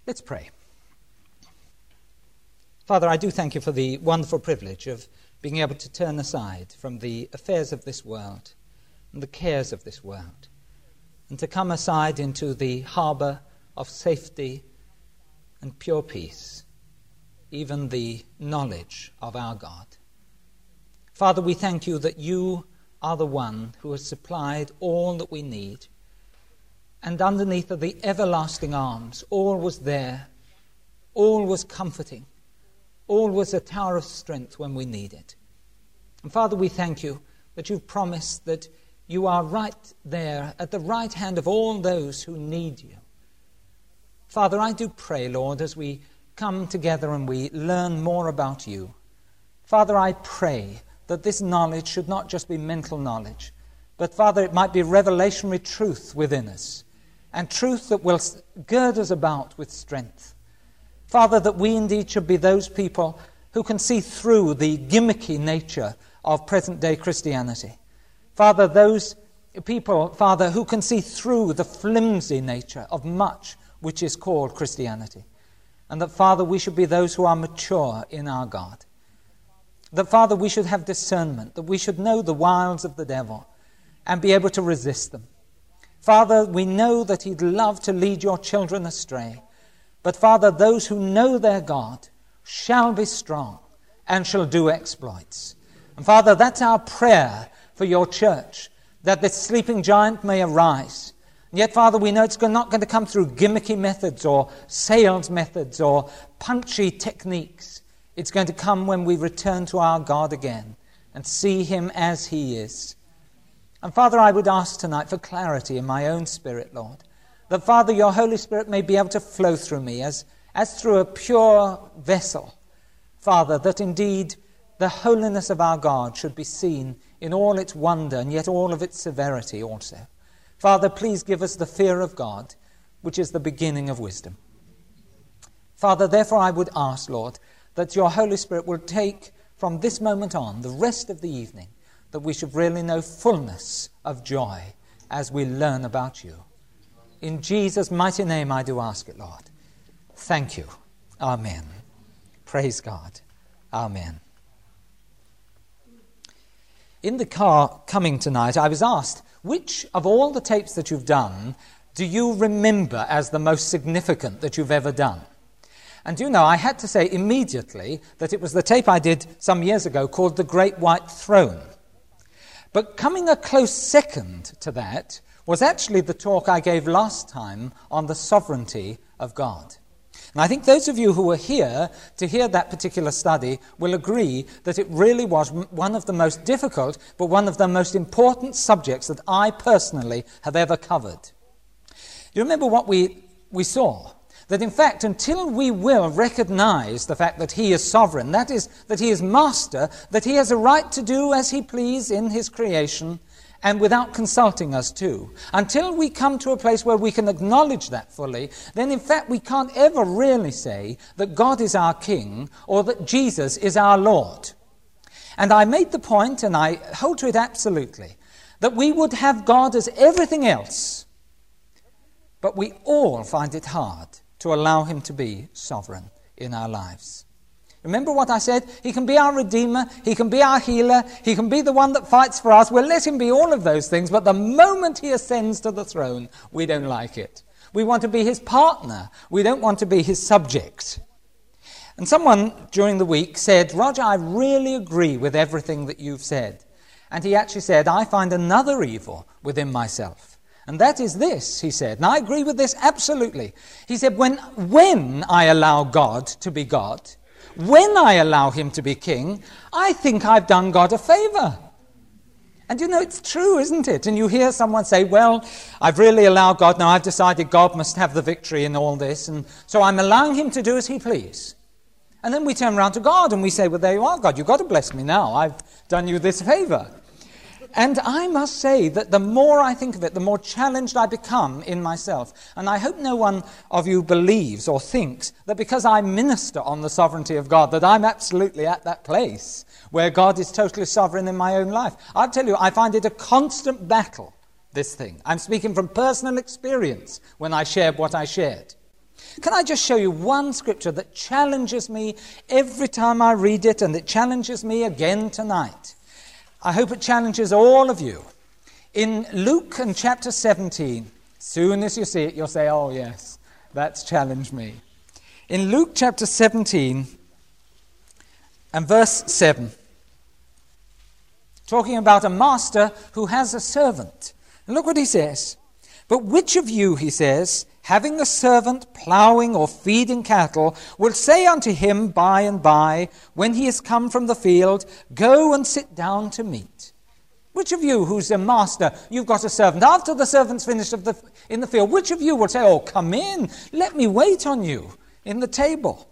Let's pray. Father, I do thank you for the wonderful privilege of being able to turn aside from the affairs of this world and the cares of this world, and to come aside into the harbour of safety and pure peace, even the knowledge of our God. Father, we thank you that you are the one who has supplied all that we need, and underneath of the everlasting arms, all was there, all was comforting, all was a tower of strength when we need it. And Father, we thank you that you've promised that you are right there at the right hand of all those who need you. Father, I do pray, Lord, as we come together and we learn more about you, Father, I pray that this knowledge should not just be mental knowledge, but Father, it might be revelationary truth within us, and truth that will gird us about with strength. Father, that we indeed should be those people who can see through the gimmicky nature of present-day Christianity. Father, those people, Father, who can see through the flimsy nature of much which is called Christianity. And that, Father, we should be those who are mature in our God. That, Father, we should have discernment, that we should know the wiles of the devil and be able to resist them. Father, we know that he'd love to lead your children astray. But, Father, those who know their God shall be strong and shall do exploits. And, Father, that's our prayer for your church, that this sleeping giant may arise. And yet, Father, we know it's not going to come through gimmicky methods or sales methods or punchy techniques. It's going to come when we return to our God again and see him as he is. And, Father, I would ask tonight for clarity in my own spirit, Lord, that, Father, your Holy Spirit may be able to flow through me as through a pure vessel. Father, that indeed the holiness of our God should be seen in all its wonder and yet all of its severity also. Father, please give us the fear of God, which is the beginning of wisdom. Father, therefore I would ask, Lord, that your Holy Spirit will take from this moment on, the rest of the evening, that we should really know fullness of joy as we learn about you. In Jesus' mighty name I do ask it, Lord. Thank you. Amen. Praise God. Amen. In the car coming tonight, I was asked, which of all the tapes that you've done do you remember as the most significant that you've ever done? And you know, I had to say immediately that it was the tape I did some years ago called The Great White Throne. But coming a close second to that was actually the talk I gave last time on the sovereignty of God. And I think those of you who were here to hear that particular study will agree that it really was one of the most difficult, but one of the most important subjects that I personally have ever covered. You remember what we saw? That in fact, until we will recognize the fact that he is sovereign, that is, that he is master, that he has a right to do as he please in his creation, and without consulting us too. Until we come to a place where we can acknowledge that fully, then in fact we can't ever really say that God is our King or that Jesus is our Lord. And I made the point, and I hold to it absolutely, that we would have God as everything else, but we all find it hard to allow him to be sovereign in our lives. Remember what I said? He can be our Redeemer, he can be our healer, he can be the one that fights for us. We'll let him be all of those things, but the moment he ascends to the throne, we don't like it. We want to be his partner. We don't want to be his subject. And someone during the week said, Roger, I really agree with everything that you've said. And he actually said, I find another evil within myself. And that is this, he said. And I agree with this absolutely. He said, when I allow God to be God, when I allow him to be king, I think I've done God a favor. And you know, it's true, isn't it? And you hear someone say, well, I've really allowed God, now I've decided God must have the victory in all this, and so I'm allowing him to do as he please. And then we turn around to God and we say, well, there you are, God, you've got to bless me now. I've done you this favor. And I must say that the more I think of it, the more challenged I become in myself. And I hope no one of you believes or thinks that because I minister on the sovereignty of God, that I'm absolutely at that place where God is totally sovereign in my own life. I'll tell you, I find it a constant battle, this thing. I'm speaking from personal experience when I share what I shared. Can I just show you one scripture that challenges me every time I read it, and it challenges me again tonight? I hope it challenges all of you. In Luke and chapter 17, soon as you see it, you'll say, oh yes, that's challenged me. In Luke chapter 17 and verse 7, talking about a master who has a servant. And look what he says. But which of you, he says, having a servant ploughing or feeding cattle, will say unto him by and by, when he is come from the field, go and sit down to meat? Which of you who's a master, you've got a servant, after the servant's finished in the field, which of you will say, oh, come in, let me wait on you in the table?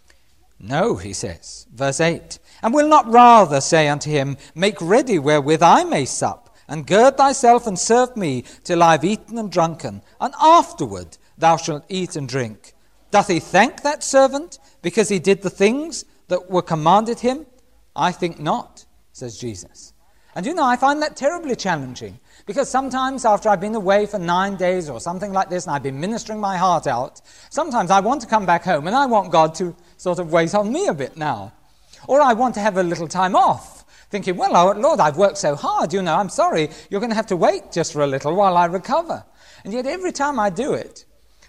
No, he says, verse 8, and will not rather say unto him, make ready wherewith I may sup, and gird thyself and serve me till I have eaten and drunken, and afterward thou shalt eat and drink. Doth he thank that servant because he did the things that were commanded him? I think not, says Jesus. And you know, I find that terribly challenging, because sometimes after I've been away for 9 days or something like this, and I've been ministering my heart out, sometimes I want to come back home and I want God to sort of wait on me a bit now. Or I want to have a little time off, thinking, well, oh, Lord, I've worked so hard, you know, I'm sorry, you're going to have to wait just for a little while I recover. And yet every time I do it,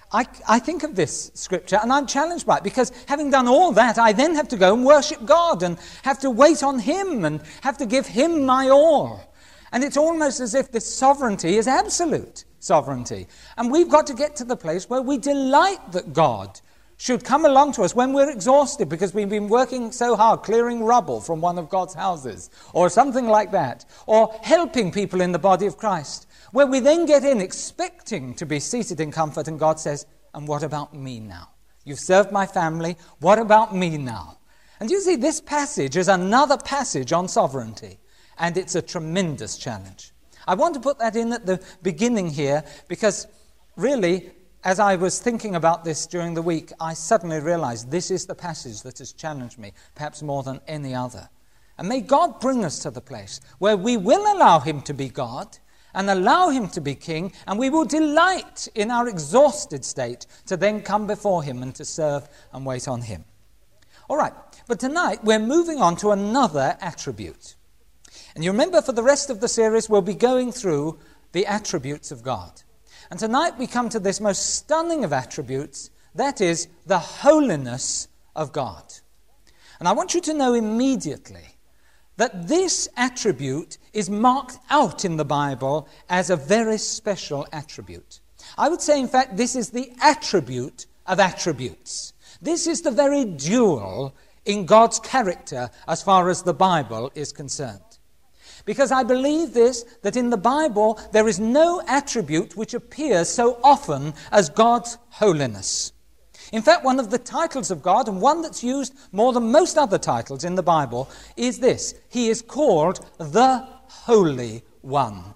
I think of this scripture and I'm challenged by it, because having done all that, I then have to go and worship God and have to wait on him and have to give him my all. And it's almost as if this sovereignty is absolute sovereignty. And we've got to get to the place where we delight that God should come along to us when we're exhausted because we've been working so hard clearing rubble from one of God's houses or something like that, or helping people in the body of Christ, where we then get in expecting to be seated in comfort, and God says, and what about me now? You've served my family, what about me now? And you see, this passage is another passage on sovereignty, and it's a tremendous challenge. I want to put that in at the beginning here, because really, as I was thinking about this during the week, I suddenly realized this is the passage that has challenged me, perhaps more than any other. And may God bring us to the place where we will allow him to be God, and allow him to be king, and we will delight in our exhausted state to then come before him and to serve and wait on him. All right, but tonight we're moving on to another attribute. And you remember, for the rest of the series, we'll be going through the attributes of God. And tonight we come to this most stunning of attributes, that is the holiness of God. And I want you to know immediately that this attribute is marked out in the Bible as a very special attribute. I would say, in fact, this is the attribute of attributes. This is the very jewel in God's character as far as the Bible is concerned. Because I believe this, that in the Bible there is no attribute which appears so often as God's holiness. In fact, one of the titles of God, and one that's used more than most other titles in the Bible, is this: he is called the Holy One.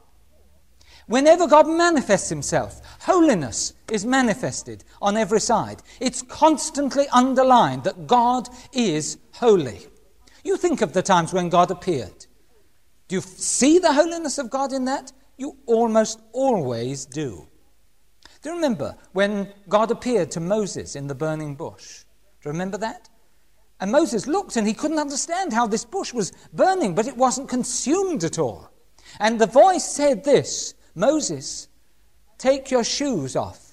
Whenever God manifests himself, holiness is manifested on every side. It's constantly underlined that God is holy. You think of the times when God appeared. Do you see the holiness of God in that? You almost always do. Do you remember when God appeared to Moses in the burning bush? Do you remember that? And Moses looked and he couldn't understand how this bush was burning, but it wasn't consumed at all. And the voice said this: Moses, take your shoes off,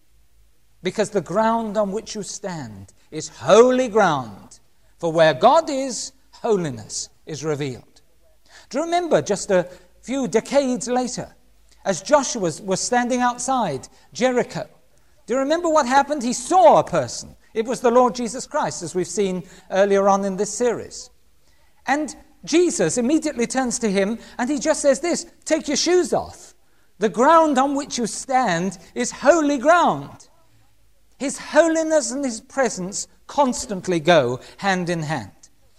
because the ground on which you stand is holy ground. For where God is, holiness is revealed. Do you remember just a few decades later, as Joshua was standing outside Jericho? Do you remember what happened? He saw a person. It was the Lord Jesus Christ, as we've seen earlier on in this series. And Jesus immediately turns to him and he just says this: take your shoes off. The ground on which you stand is holy ground. His holiness and his presence constantly go hand in hand.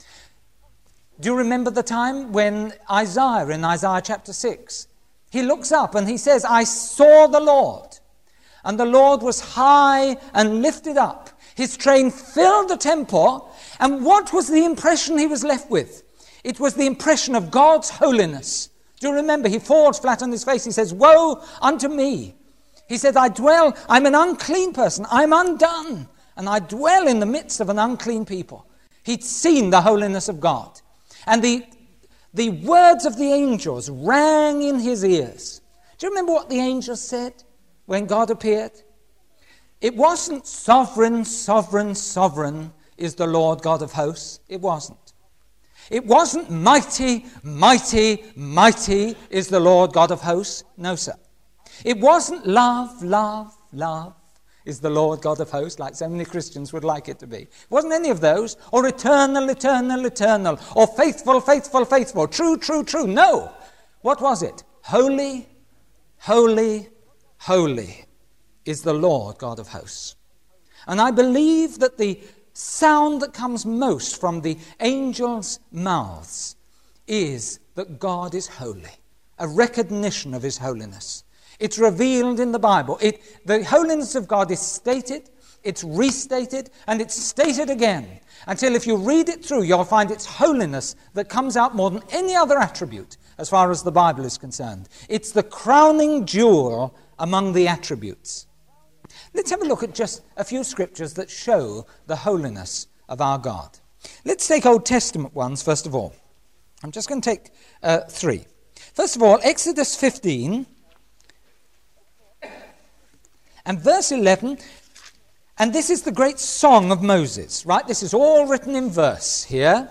Do you remember the time when Isaiah, in Isaiah chapter 6, he looks up and he says, I saw the Lord, and the Lord was high and lifted up. His train filled the temple, and what was the impression he was left with? It was the impression of God's holiness. Do you remember? He falls flat on his face. He says, woe unto me, He said, I'm an unclean person, I'm undone, and I dwell in the midst of an unclean people. He'd seen the holiness of God. And the words of the angels rang in his ears. Do you remember what the angels said when God appeared? It wasn't sovereign, sovereign, sovereign is the Lord God of hosts. It wasn't. It wasn't mighty, mighty, mighty is the Lord God of hosts. No, sir. It wasn't love, love, love is the Lord God of hosts, like so many Christians would like it to be. It wasn't any of those, or eternal, eternal, eternal, or faithful, faithful, faithful, true, true, true. No. What was it? Holy, holy, holy is the Lord God of hosts. And I believe that the sound that comes most from the angels' mouths is that God is holy, a recognition of his holiness. It's revealed in the Bible. The holiness of God is stated, it's restated, and it's stated again. Until if you read it through, you'll find it's holiness that comes out more than any other attribute as far as the Bible is concerned. It's the crowning jewel among the attributes. Let's have a look at just a few scriptures that show the holiness of our God. Let's take Old Testament ones first of all. I'm just going to take 3. First of all, Exodus 15 and verse 11, and this is the great song of Moses, right? This is all written in verse here.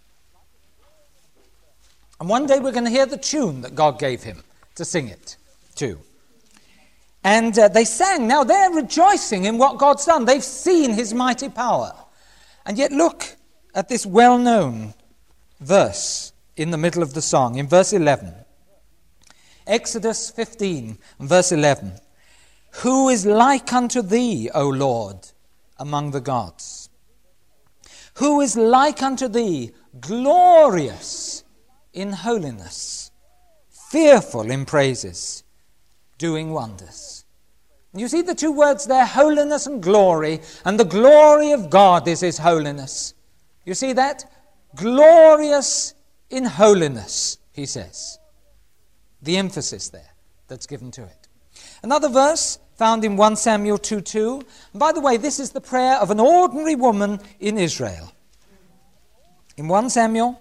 And one day we're going to hear the tune that God gave him to sing it to. And they sang. Now they're rejoicing in what God's done. They've seen his mighty power. And yet look at this well-known verse in the middle of the song, in verse 11. Exodus 15, verse 11. Who is like unto thee, O Lord, among the gods? Who is like unto thee, glorious in holiness, fearful in praises, doing wonders? You see the two words there, holiness and glory, and the glory of God is his holiness. You see that? Glorious in holiness, he says. The emphasis there that's given to it. Another verse found in 1 Samuel 2:2. And by the way, this is the prayer of an ordinary woman in Israel. In 1 Samuel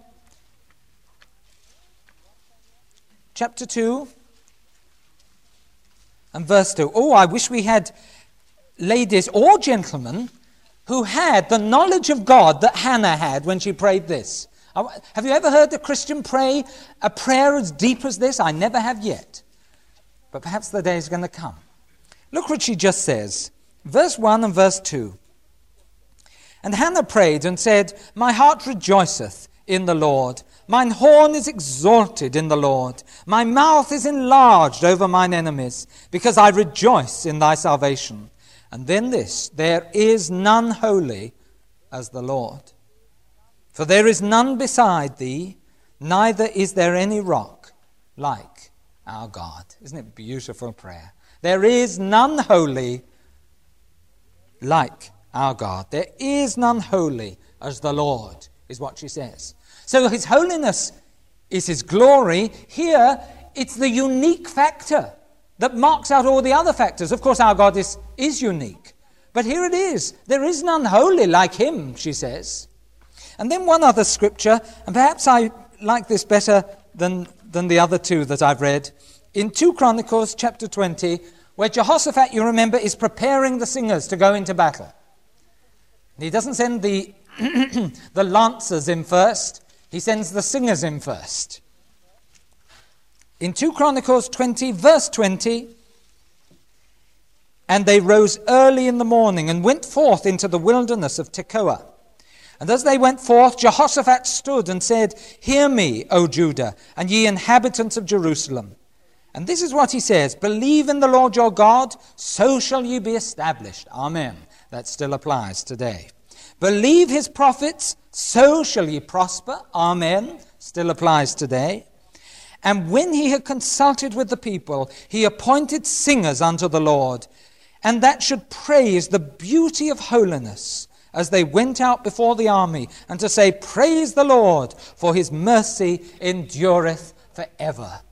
chapter 2 and verse 2. Oh, I wish we had ladies or gentlemen who had the knowledge of God that Hannah had when she prayed this. Have you ever heard a Christian pray a prayer as deep as this? I never have yet. But perhaps the day is going to come. Look what she just says. Verse 1 and verse 2. And Hannah prayed and said, My heart rejoiceth in the Lord. Mine horn is exalted in the Lord. My mouth is enlarged over mine enemies, because I rejoice in thy salvation. And then this, there is none holy as the Lord. For there is none beside thee, neither is there any rock like our God. Isn't it a beautiful prayer? There is none holy like our God. There is none holy as the Lord, is what she says. So his holiness is his glory. Here, it's the unique factor that marks out all the other factors. Of course, our God is unique. But here it is. There is none holy like him, she says. And then one other scripture, and perhaps I like this better than the other two that I've read. In 2 Chronicles chapter 20, where Jehoshaphat, you remember, is preparing the singers to go into battle. He doesn't send the lancers in first. He sends the singers in first. In 2 Chronicles 20, verse 20, and they rose early in the morning and went forth into the wilderness of Tekoa. And as they went forth, Jehoshaphat stood and said, Hear me, O Judah, and ye inhabitants of Jerusalem. And this is what he says, Believe in the Lord your God, so shall ye be established. Amen. That still applies today. Believe his prophets, so shall ye prosper. Amen. Still applies today. And when he had consulted with the people, he appointed singers unto the Lord, and that should praise the beauty of holiness as they went out before the army, and to say, Praise the Lord, for his mercy endureth forever.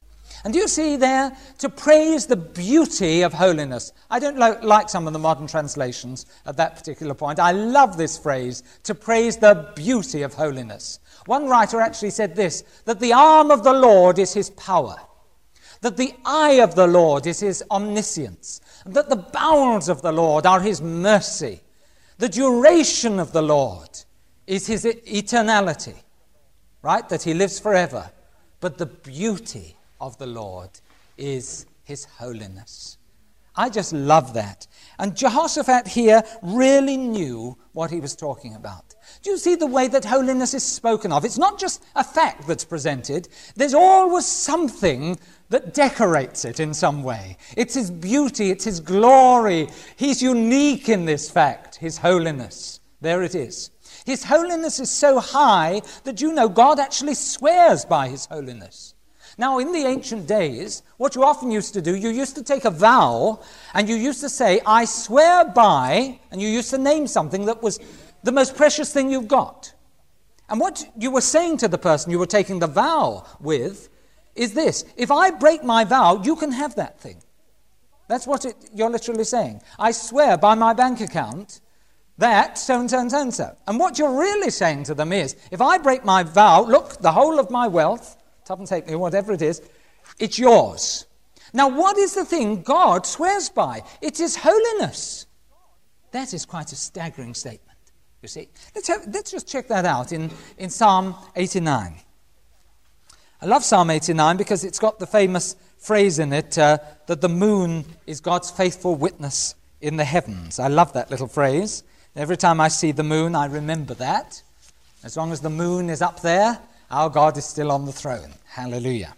And do you see there, to praise the beauty of holiness? I don't like some of the modern translations at that particular point. I love this phrase, to praise the beauty of holiness. One writer actually said this, that the arm of the Lord is his power, that the eye of the Lord is his omniscience, and that the bowels of the Lord are his mercy. The duration of the Lord is his eternality, right? That he lives forever. But the beauty of the Lord is his holiness. I just love that. And Jehoshaphat here really knew what he was talking about. Do you see the way that holiness is spoken of? It's not just a fact that's presented. There's always something that decorates it in some way. It's his beauty, it's his glory. He's unique in this fact, his holiness. There it is. His holiness is so high that you know God actually swears by his holiness. Now, in the ancient days, what you often used to do, you used to take a vow and you used to say, I swear by, and you used to name something that was the most precious thing you've got. And what you were saying to the person you were taking the vow with is this: if I break my vow, you can have that thing. That's what you're literally saying. I swear by my bank account that so-and-so and so-and-so. And what you're really saying to them is, if I break my vow, look, the whole of my wealth, tuppence halfpenny, whatever it is, it's yours. Now, what is the thing God swears by? It is holiness. That is quite a staggering statement, you see. Let's just check that out in Psalm 89. I love Psalm 89 because it's got the famous phrase in it that the moon is God's faithful witness in the heavens. I love that little phrase. Every time I see the moon, I remember that. As long as the moon is up there, our God is still on the throne. Hallelujah.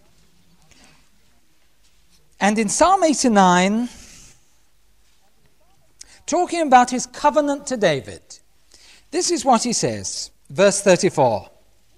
And in Psalm 89, talking about his covenant to David, this is what he says, verse 34.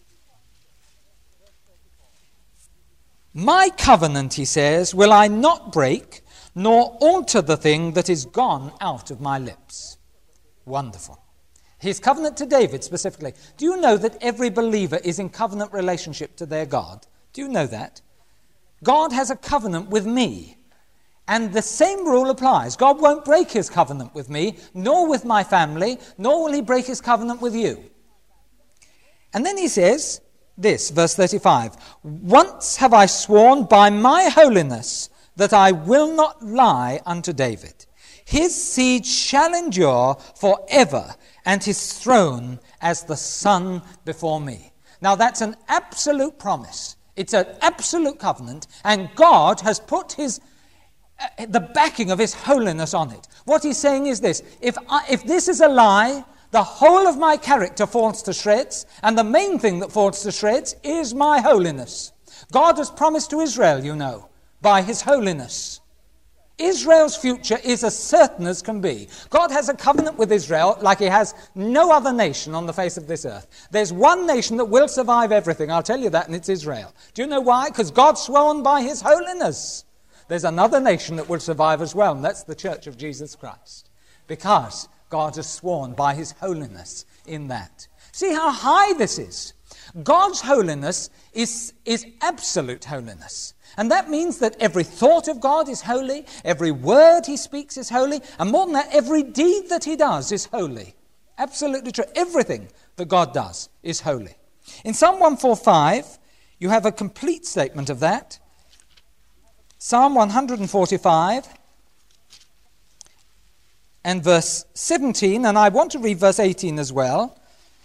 My covenant, he says, will I not break, nor alter the thing that is gone out of my lips. Wonderful. His covenant to David specifically. Do you know that every believer is in covenant relationship to their God? Do you know that? God has a covenant with me. And the same rule applies. God won't break his covenant with me, nor with my family, nor will he break his covenant with you. And then he says this, verse 35, once have I sworn by my holiness that I will not lie unto David. His seed shall endure forever, and his throne as the sun before me. Now that's an absolute promise. It's an absolute covenant, and God has put the backing of his holiness on it. What he's saying is this: if this is a lie, the whole of my character falls to shreds, and the main thing that falls to shreds is my holiness. God has promised to Israel, you know, by his holiness. Israel's future is as certain as can be. God has a covenant with Israel like he has no other nation on the face of this earth. There's one nation that will survive everything, I'll tell you that, and it's Israel. Do you know why? Because God's sworn by his holiness. There's another nation that will survive as well, and that's the Church of Jesus Christ. Because God has sworn by his holiness in that. See how high this is? God's holiness is absolute holiness. And that means that every thought of God is holy, every word he speaks is holy, and more than that, every deed that he does is holy. Absolutely true. Everything that God does is holy. In Psalm 145, you have a complete statement of that. Psalm 145 and verse 17, and I want to read verse 18 as well.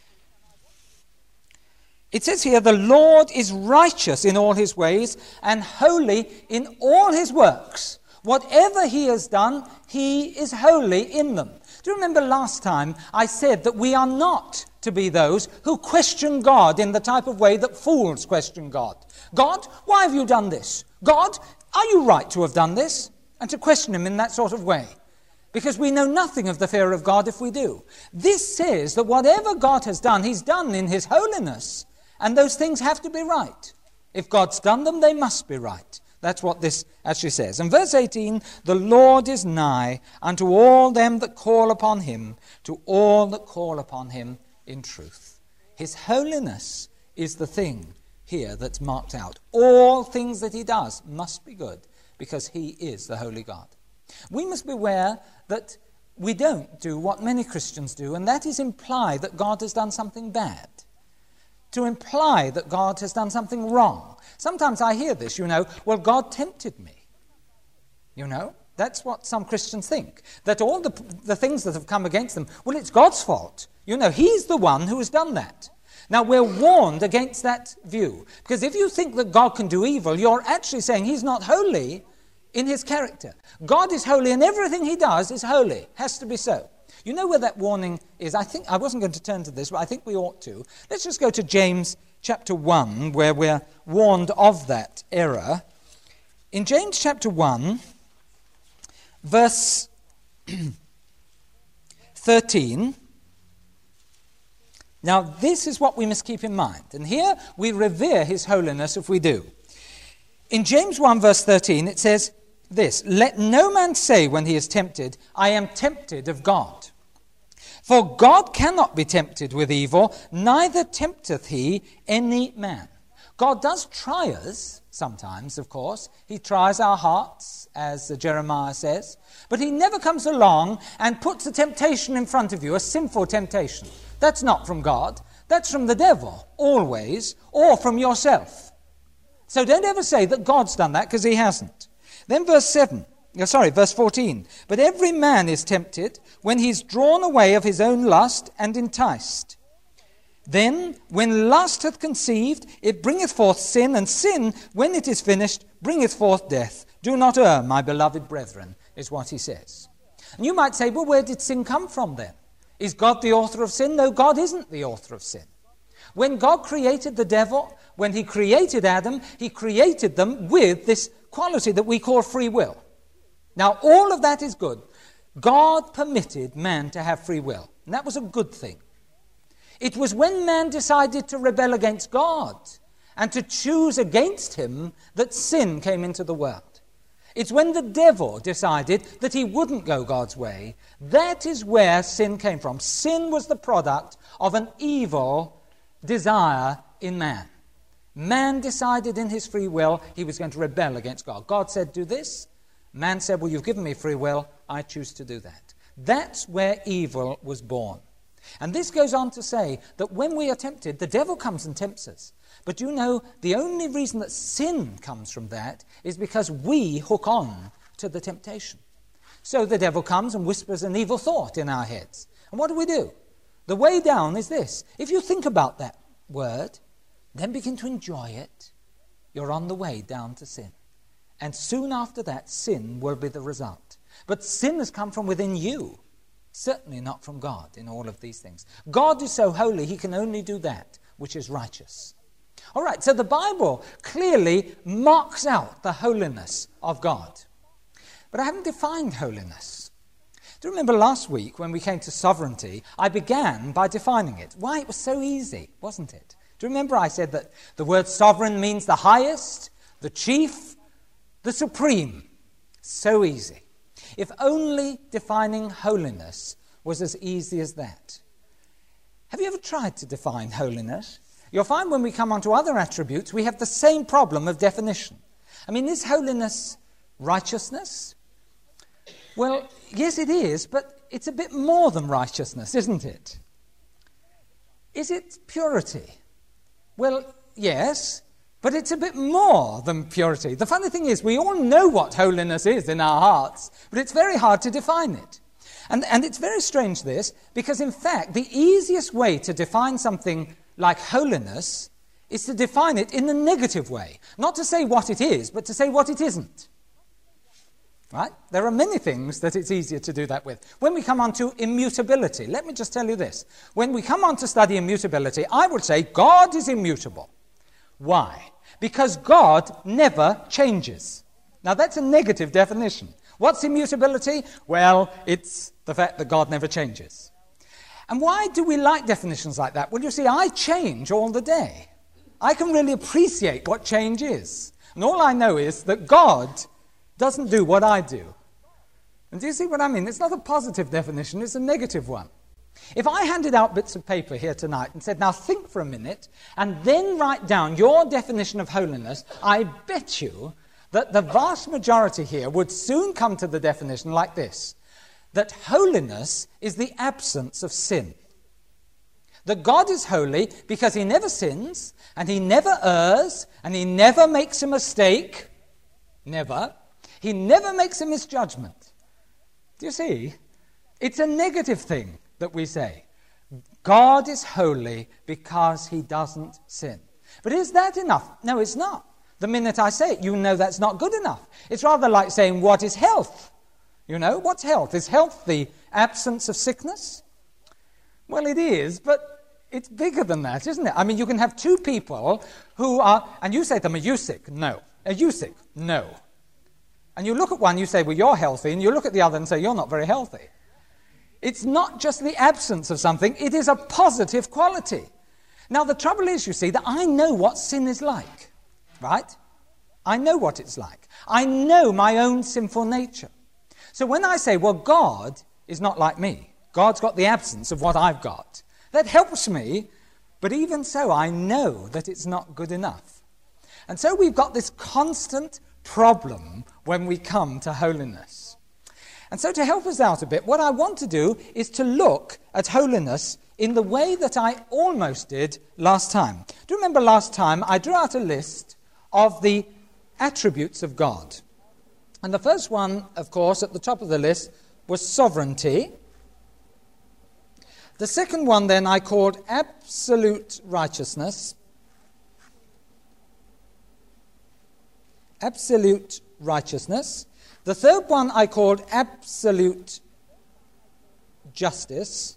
It says here, the Lord is righteous in all his ways and holy in all his works. Whatever he has done, he is holy in them. Do you remember last time I said that we are not to be those who question God in the type of way that fools question God? God, why have you done this? God, are you right to have done this? And to question him in that sort of way. Because we know nothing of the fear of God if we do. This says that whatever God has done, he's done in his holiness. And those things have to be right. If God's done them, they must be right. That's what this actually says. And verse 18, the Lord is nigh unto all them that call upon him, to all that call upon him in truth. His holiness is the thing here that's marked out. All things that he does must be good, because he is the holy God. We must beware that we don't do what many Christians do, and that is imply that God has done something bad. To imply that God has done something wrong. Sometimes I hear this, well, God tempted me. That's what some Christians think. That all the things that have come against them, well, it's God's fault. He's the one who has done that. Now, we're warned against that view. Because if you think that God can do evil, you're actually saying he's not holy in his character. God is holy, and everything he does is holy. Has to be so. You know where that warning is? I wasn't going to turn to this, but I think we ought to. Let's just go to James chapter 1, where we're warned of that error. In James chapter 1, verse 13, now this is what we must keep in mind. And here we revere his holiness if we do. In James 1 verse 13 it says this, "Let no man say when he is tempted, I am tempted of God. For God cannot be tempted with evil, neither tempteth he any man." God does try us sometimes, of course. He tries our hearts, as Jeremiah says. But he never comes along and puts a temptation in front of you, a sinful temptation. That's not from God. That's from the devil, always, or from yourself. So don't ever say that God's done that, because he hasn't. Then verse 14. "But every man is tempted when he is drawn away of his own lust and enticed. Then, when lust hath conceived, it bringeth forth sin, and sin, when it is finished, bringeth forth death. Do not err, my beloved brethren," is what he says. And you might say, well, where did sin come from then? Is God the author of sin? No, God isn't the author of sin. When God created the devil, when he created Adam, he created them with this quality that we call free will. Now, all of that is good. God permitted man to have free will, and that was a good thing. It was when man decided to rebel against God and to choose against him that sin came into the world. It's when the devil decided that he wouldn't go God's way. That is where sin came from. Sin was the product of an evil desire in man. Man decided in his free will he was going to rebel against God. God said, do this. Man said, well, you've given me free will. I choose to do that. That's where evil was born. And this goes on to say that when we are tempted, the devil comes and tempts us. But you know, the only reason that sin comes from that is because we hook on to the temptation. So the devil comes and whispers an evil thought in our heads. And what do? The way down is this. If you think about that word, then begin to enjoy it, you're on the way down to sin. And soon after that, sin will be the result. But sin has come from within you. Certainly not from God in all of these things. God is so holy, he can only do that which is righteous. All right, so the Bible clearly marks out the holiness of God. But I haven't defined holiness. Do you remember last week when we came to sovereignty, I began by defining it. Why? It was so easy, wasn't it? Do you remember I said that the word sovereign means the highest, the chief, the supreme? So easy. If only defining holiness was as easy as that. Have you ever tried to define holiness? You'll find when we come on to other attributes, we have the same problem of definition. I mean, is holiness righteousness? Well, yes it is, but it's a bit more than righteousness, isn't it? Is it purity? Well, yes, but it's a bit more than purity. The funny thing is, we all know what holiness is in our hearts, but it's very hard to define it. And it's very strange, this, because in fact, the easiest way to define something like holiness is to define it in the negative way. Not to say what it is, but to say what it isn't. Right? There are many things that it's easier to do that with. When we come on to immutability, let me just tell you this. When we come on to study immutability, I would say God is immutable. Why? Because God never changes. Now that's a negative definition. What's immutability? Well, it's the fact that God never changes. And why do we like definitions like that? Well, you see, I change all the day. I can really appreciate what change is. And all I know is that God doesn't do what I do. And do you see what I mean? It's not a positive definition, it's a negative one. If I handed out bits of paper here tonight and said, now think for a minute and then write down your definition of holiness, I bet you that the vast majority here would soon come to the definition like this, that holiness is the absence of sin. That God is holy because he never sins, and he never errs, and he never makes a mistake. Never. He never makes a misjudgment. Do you see? It's a negative thing that we say. God is holy because he doesn't sin. But is that enough? No, it's not. The minute I say it, you know that's not good enough. It's rather like saying, what is health? You know, what's health? Is health the absence of sickness? Well, it is, but it's bigger than that, isn't it? I mean, you can have two people who are, and you say to them, are you sick? No. Are you sick? No. And you look at one, you say, well, you're healthy, and you look at the other and say, you're not very healthy. It's not just the absence of something, it is a positive quality. Now, the trouble is, you see, that I know what sin is like, right? I know what it's like. I know my own sinful nature. So when I say, well, God is not like me, God's got the absence of what I've got, that helps me, but even so, I know that it's not good enough. And so we've got this constant problem when we come to holiness. And so to help us out a bit, what I want to do is to look at holiness in the way that I almost did last time. Do you remember last time I drew out a list of the attributes of God? And the first one, of course, at the top of the list was sovereignty. The second one then I called absolute righteousness. Absolute righteousness. The third one I called absolute justice.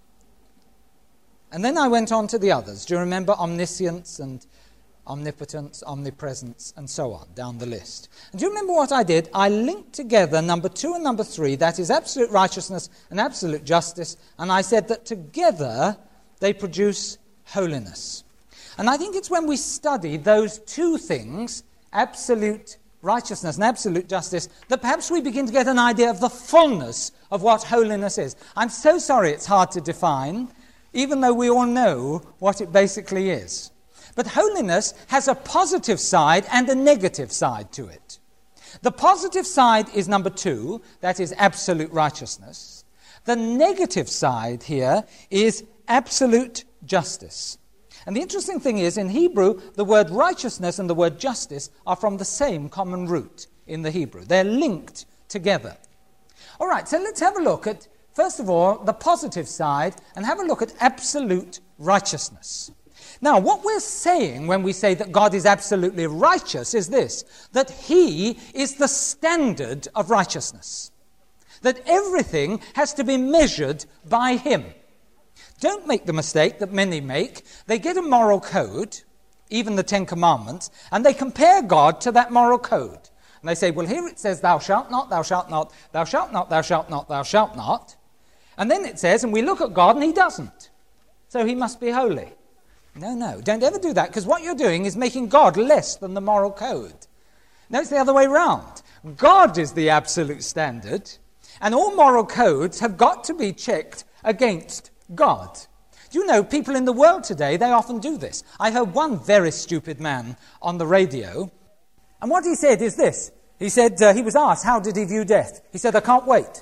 And then I went on to the others. Do you remember omniscience and omnipotence, omnipresence, and so on, down the list? And do you remember what I did? I linked together number 2 and number 3, that is absolute righteousness and absolute justice, and I said that together they produce holiness. And I think it's when we study those two things, absolute righteousness and absolute justice, that perhaps we begin to get an idea of the fullness of what holiness is. I'm so sorry it's hard to define, even though we all know what it basically is. But holiness has a positive side and a negative side to it. The positive side is number 2, that is absolute righteousness. The negative side here is absolute justice. And the interesting thing is, in Hebrew, the word righteousness and the word justice are from the same common root in the Hebrew. They're linked together. All right, so let's have a look at, first of all, the positive side and have a look at absolute righteousness. Now, what we're saying when we say that God is absolutely righteous is this, that he is the standard of righteousness. That everything has to be measured by him. Don't make the mistake that many make. They get a moral code, even the 10 Commandments, and they compare God to that moral code. And they say, well, here it says, thou shalt not, thou shalt not, thou shalt not, thou shalt not, thou shalt not. And then it says, and we look at God and he doesn't. So he must be holy. No, don't ever do that, because what you're doing is making God less than the moral code. No, it's the other way round. God is the absolute standard, and all moral codes have got to be checked against God. Do you know, people in the world today, they often do this. I heard one very stupid man on the radio, and what he said is this. He said, he was asked, how did he view death? He said, I can't wait.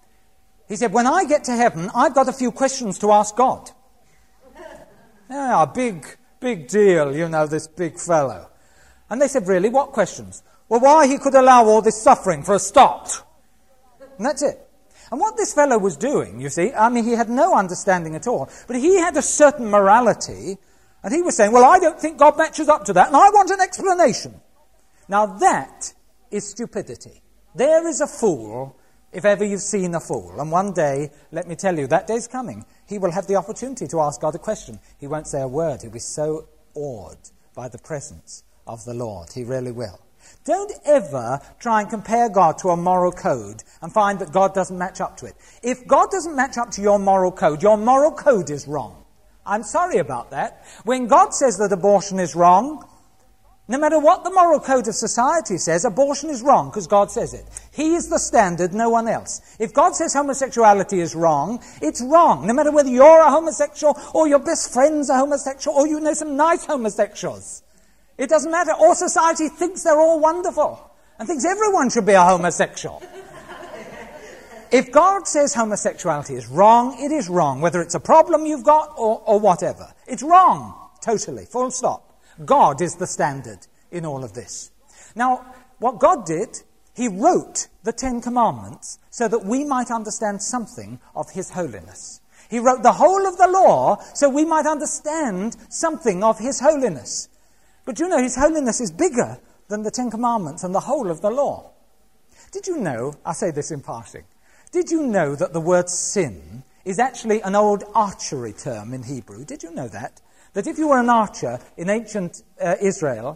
He said, when I get to heaven, I've got a few questions to ask God. Yeah, big deal, you know, this big fellow. And they said, really, what questions? Well, why he could allow all this suffering for a start. And that's it. And what this fellow was doing, you see, I mean, he had no understanding at all, but he had a certain morality, and he was saying, well, I don't think God matches up to that, and I want an explanation. Now that is stupidity. There is a fool, if ever you've seen a fool. And one day, let me tell you, that day's coming. He will have the opportunity to ask God a question. He won't say a word. He'll be so awed by the presence of the Lord. He really will. Don't ever try and compare God to a moral code and find that God doesn't match up to it. If God doesn't match up to your moral code is wrong. I'm sorry about that. When God says that abortion is wrong, No matter what the moral code of society says, abortion is wrong because God says it. He is the standard, no one else. If God says homosexuality is wrong, it's wrong. No matter whether you're a homosexual or your best friend's a homosexual or you know some nice homosexuals. It doesn't matter. Or society thinks they're all wonderful and thinks everyone should be a homosexual. If God says homosexuality is wrong, it is wrong, whether it's a problem you've got or whatever. It's wrong, totally, full stop. God is the standard in all of this. Now, what God did, he wrote the Ten Commandments so that we might understand something of his holiness. He wrote the whole of the law so we might understand something of his holiness. But you know, his holiness is bigger than the Ten Commandments and the whole of the law. Did you know, I'll say this in passing, did you know that the word sin is actually an old archery term in Hebrew? Did you know that? That if you were an archer in ancient Israel,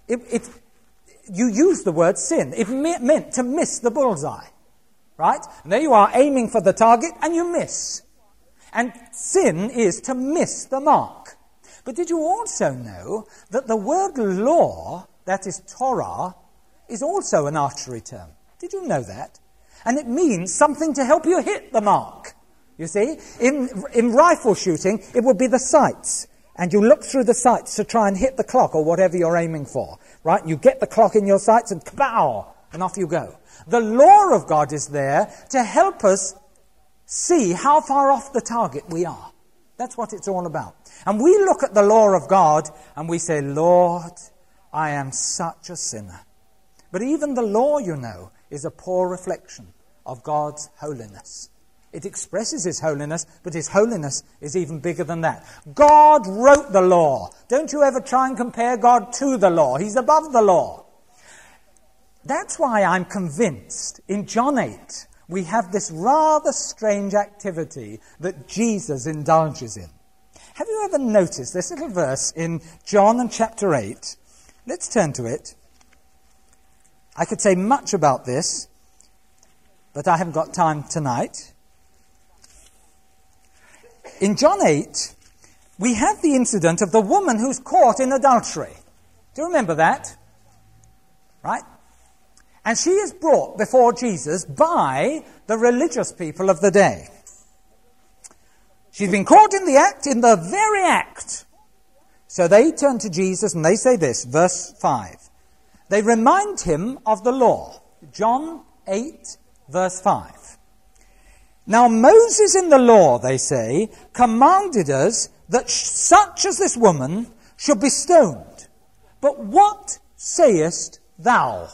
you used the word sin. It meant to miss the bullseye, right? And there you are aiming for the target and you miss. And sin is to miss the mark. But did you also know that the word law, that is Torah, is also an archery term? Did you know that? And it means something to help you hit the mark. You see, in rifle shooting, it would be the sights. And you look through the sights to try and hit the clock or whatever you're aiming for, right? You get the clock in your sights and kapow, and off you go. The law of God is there to help us see how far off the target we are. That's what it's all about. And we look at the law of God and we say, Lord, I am such a sinner. But even the law, you know, is a poor reflection of God's holiness. It expresses his holiness, but his holiness is even bigger than that. God wrote the law. Don't you ever try and compare God to the law. He's above the law. That's why I'm convinced in John 8 we have this rather strange activity that Jesus indulges in. Have you ever noticed this little verse in John and chapter 8? Let's turn to it. I could say much about this, but I haven't got time tonight. In John 8, we have the incident of the woman who's caught in adultery. Do you remember that? Right? And she is brought before Jesus by the religious people of the day. She's been caught in the act, in the very act. So they turn to Jesus and they say this, verse 5. They remind him of the law. John 8, verse 5. Now Moses in the law, they say, commanded us that such as this woman should be stoned. But what sayest thou?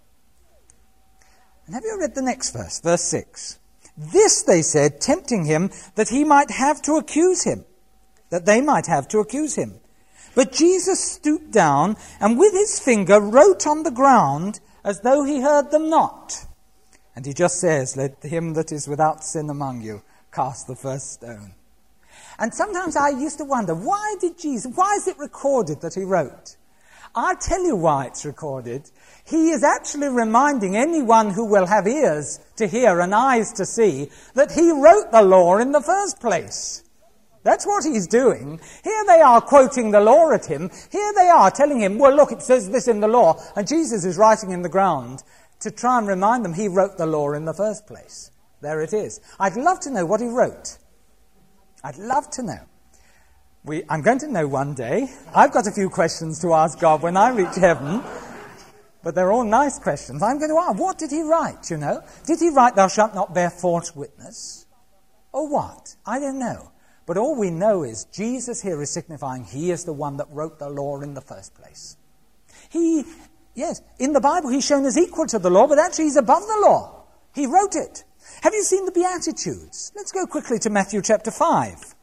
And have you read the next verse, verse 6? This, they said, tempting him that he might have to accuse him, that they might have to accuse him. But Jesus stooped down and with his finger wrote on the ground as though he heard them not. And he just says, let him that is without sin among you cast the first stone. And sometimes I used to wonder, why is it recorded that he wrote? I'll tell you why it's recorded. He is actually reminding anyone who will have ears to hear and eyes to see that he wrote the law in the first place. That's what he's doing. Here they are quoting the law at him. Here they are telling him, well, look, it says this in the law. And Jesus is writing in the ground to try and remind them he wrote the law in the first place. There it is. I'd love to know what he wrote. I'd love to know. I'm going to know one day. I've got a few questions to ask God when I reach heaven. But they're all nice questions. I'm going to ask, what did he write, you know? Did he write, thou shalt not bear false witness? Or what? I don't know. But all we know is Jesus here is signifying he is the one that wrote the law in the first place. Yes, in the Bible he's shown as equal to the law, but actually he's above the law. He wrote it. Have you seen the Beatitudes? Let's go quickly to Matthew chapter 5.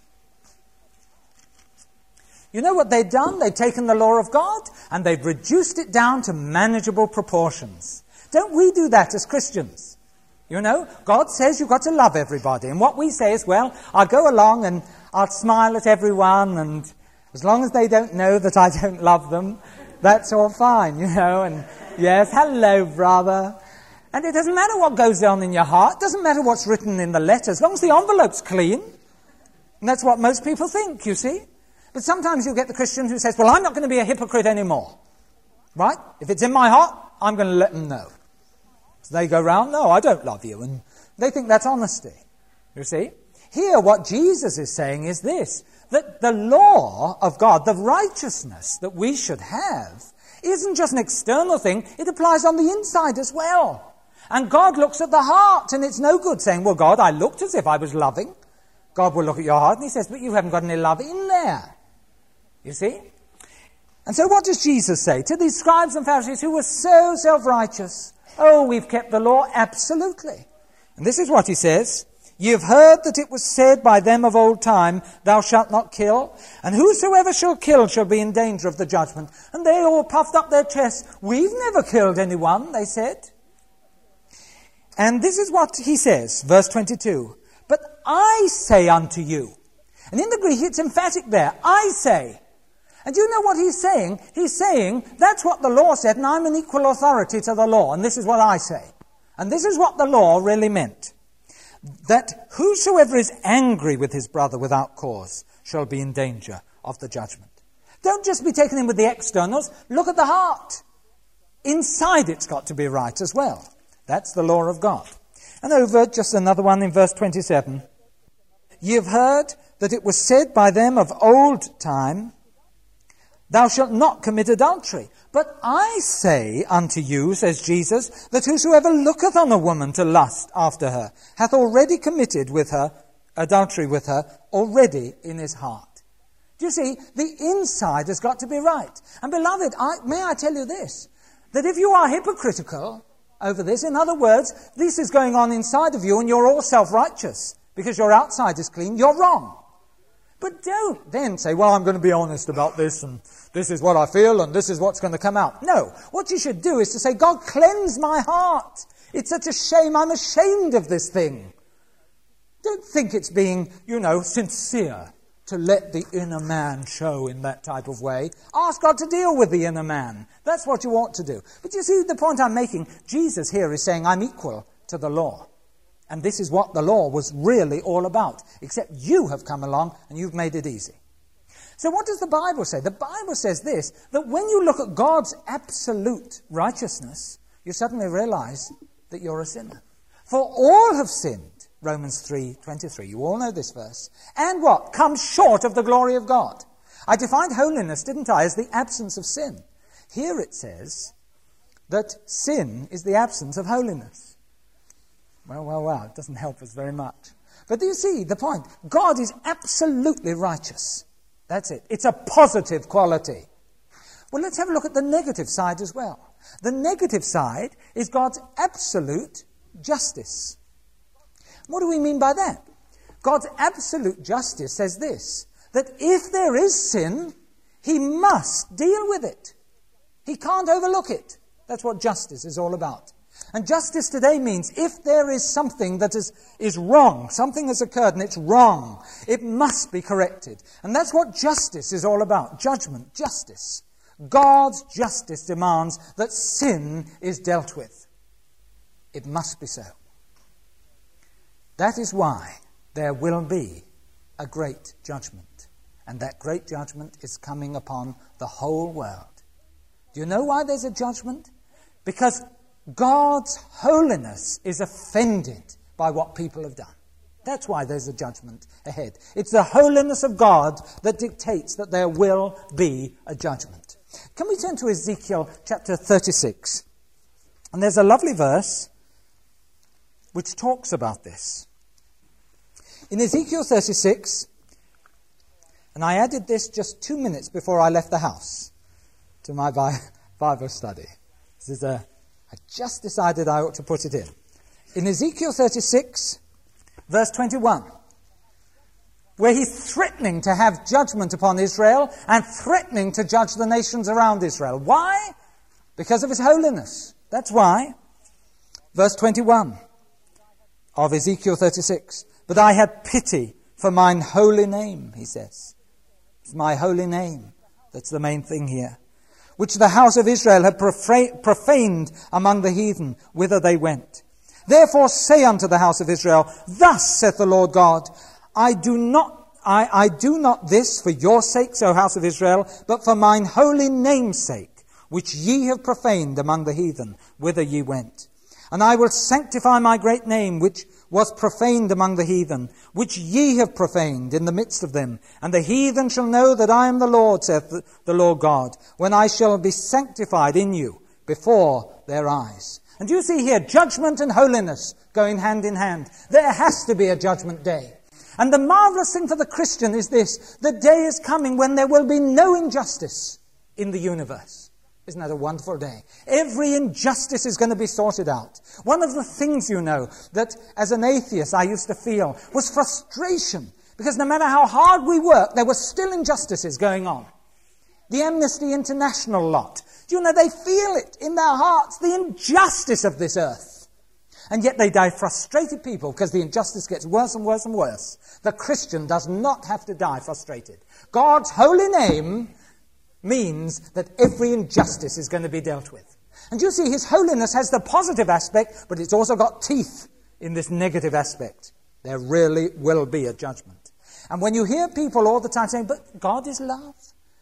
You know what they've done? They've taken the law of God and they've reduced it down to manageable proportions. Don't we do that as Christians? You know, God says you've got to love everybody. And what we say is, well, I'll go along and I'll smile at everyone, and as long as they don't know that I don't love them, that's all fine, you know. And yes, hello, brother. And it doesn't matter what goes on in your heart. It doesn't matter what's written in the letter, as long as the envelope's clean. And that's what most people think, you see. But sometimes you get the Christian who says, well, I'm not going to be a hypocrite anymore. Right? If it's in my heart, I'm going to let them know. So they go round, no, I don't love you. And they think that's honesty. You see? Here what Jesus is saying is this, that the law of God, the righteousness that we should have, isn't just an external thing, it applies on the inside as well. And God looks at the heart, and it's no good saying, well, God, I looked as if I was loving. God will look at your heart, and he says, but you haven't got any love in there. You see? And so what does Jesus say to these scribes and Pharisees who were so self-righteous? Oh, we've kept the law, absolutely. And this is what he says, "Ye have heard that it was said by them of old time, Thou shalt not kill, and whosoever shall kill shall be in danger of the judgment." And they all puffed up their chests. We've never killed anyone, they said. And this is what he says, verse 22. "But I say unto you," and in the Greek it's emphatic there, I say. And do you know what he's saying? He's saying, that's what the law said, and I'm an equal authority to the law, and this is what I say. And this is what the law really meant. That whosoever is angry with his brother without cause shall be in danger of the judgment. Don't just be taken in with the externals, look at the heart. Inside it's got to be right as well. That's the law of God. And over, just another one in verse 27. "Ye have heard that it was said by them of old time, Thou shalt not commit adultery. But I say unto you," says Jesus, "that whosoever looketh on a woman to lust after her hath already committed with her adultery with her already in his heart." Do you see? The inside has got to be right. And beloved, may I tell you this, that if you are hypocritical over this, in other words, this is going on inside of you and you're all self-righteous because your outside is clean, you're wrong. But don't then say, well, I'm going to be honest about this, and this is what I feel, and this is what's going to come out. No, what you should do is to say, God, cleanse my heart. It's such a shame. I'm ashamed of this thing. Don't think it's being, sincere to let the inner man show in that type of way. Ask God to deal with the inner man. That's what you ought to do. But you see, the point I'm making, Jesus here is saying, I'm equal to the law. And this is what the law was really all about. Except you have come along and you've made it easy. So what does the Bible say? The Bible says this, that when you look at God's absolute righteousness, you suddenly realize that you're a sinner. For all have sinned, Romans 3:23. You all know this verse. And what? Come short of the glory of God. I defined holiness, didn't I, as the absence of sin. Here it says that sin is the absence of holiness. Well, it doesn't help us very much. But do you see the point? God is absolutely righteous. That's it. It's a positive quality. Well, let's have a look at the negative side as well. The negative side is God's absolute justice. What do we mean by that? God's absolute justice says this, that if there is sin, he must deal with it. He can't overlook it. That's what justice is all about. And justice today means if there is something that is wrong, something has occurred and it's wrong, it must be corrected. And that's what justice is all about. Judgment, justice. God's justice demands that sin is dealt with. It must be so. That is why there will be a great judgment. And that great judgment is coming upon the whole world. Do you know why there's a judgment? Because God's holiness is offended by what people have done. That's why there's a judgment ahead. It's the holiness of God that dictates that there will be a judgment. Can we turn to Ezekiel chapter 36? And there's a lovely verse which talks about this. In Ezekiel 36, and I added this just 2 minutes before I left the house to my Bible study. I just decided I ought to put it in. In Ezekiel 36, verse 21, where he's threatening to have judgment upon Israel and threatening to judge the nations around Israel. Why? Because of his holiness. That's why. Verse 21 of Ezekiel 36. But I had pity for mine holy name, he says. It's my holy name. That's the main thing here. Which the house of Israel had profaned among the heathen, whither they went. Therefore say unto the house of Israel, Thus saith the Lord God, I do not this for your sakes, O house of Israel, but for mine holy name's sake, which ye have profaned among the heathen, whither ye went. And I will sanctify my great name, which was profaned among the heathen, which ye have profaned in the midst of them. And the heathen shall know that I am the Lord, saith the Lord God, when I shall be sanctified in you before their eyes. And you see here, judgment and holiness going hand in hand. There has to be a judgment day. And the marvelous thing for the Christian is this: the day is coming when there will be no injustice in the universe. Isn't that a wonderful day? Every injustice is going to be sorted out. One of the things, you know, that as an atheist I used to feel was frustration. Because no matter how hard we worked, there were still injustices going on. The Amnesty International lot, you know, they feel it in their hearts, the injustice of this earth. And yet they die frustrated people because the injustice gets worse and worse and worse. The Christian does not have to die frustrated. God's holy name means that every injustice is going to be dealt with. And you see, his holiness has the positive aspect, but it's also got teeth in this negative aspect. There really will be a judgment. And when you hear people all the time saying, but God is love,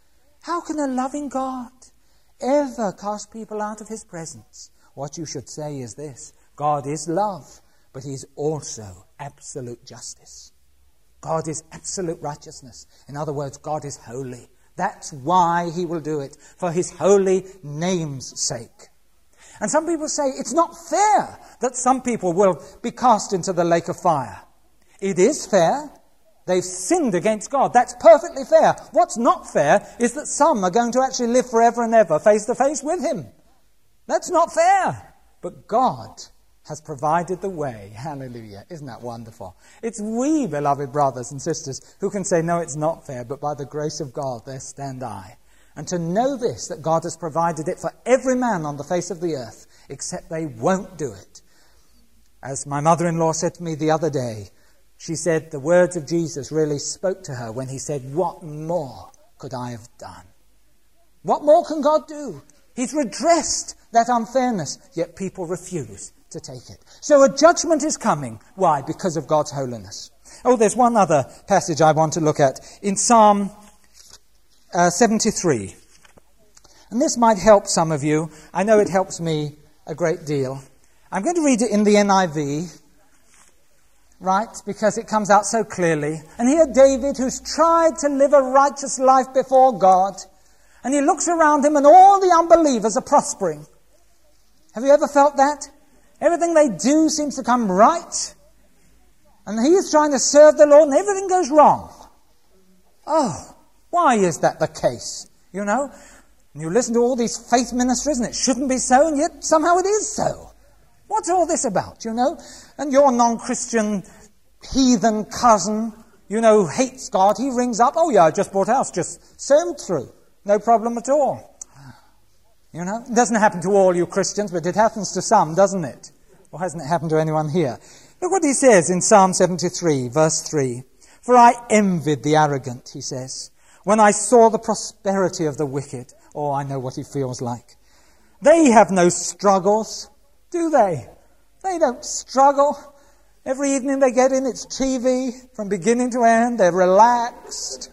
how can a loving God ever cast people out of his presence? What you should say is this: God is love, but he's also absolute justice. God is absolute righteousness. In other words, God is holy. That's why he will do it, for his holy name's sake. And some people say it's not fair that some people will be cast into the lake of fire. It is fair. They've sinned against God. That's perfectly fair. What's not fair is that some are going to actually live forever and ever face to face with him. That's not fair. But God has provided the way. Hallelujah. Isn't that wonderful? It's we, beloved brothers and sisters, who can say, no, it's not fair, but by the grace of God, there stand I. And to know this, that God has provided it for every man on the face of the earth, except they won't do it. As my mother-in-law said to me the other day, she said the words of Jesus really spoke to her when he said, what more could I have done? What more can God do? He's redressed that unfairness, yet people refuse to take it. So a judgment is coming. Why? Because of God's holiness. Oh, there's one other passage I want to look at in Psalm 73. And this might help some of you. I know it helps me a great deal. I'm going to read it in the NIV, right, because it comes out so clearly. And here David, who's tried to live a righteous life before God, and he looks around him and all the unbelievers are prospering. Have you ever felt that? Everything they do seems to come right. And he is trying to serve the Lord and everything goes wrong. Oh, why is that the case? You know, and you listen to all these faith ministries and it shouldn't be so, and yet somehow it is so. What's all this about, you know? And your non-Christian heathen cousin, you know, who hates God, he rings up, oh yeah, I just bought a house, just send through. No problem at all. You know, it doesn't happen to all you Christians, but it happens to some, doesn't it? Or hasn't it happened to anyone here? Look what he says in Psalm 73, verse 3. For I envied the arrogant, he says, when I saw the prosperity of the wicked. Oh, I know what he feels like. They have no struggles, do they? They don't struggle. Every evening they get in, it's TV from beginning to end. They're relaxed.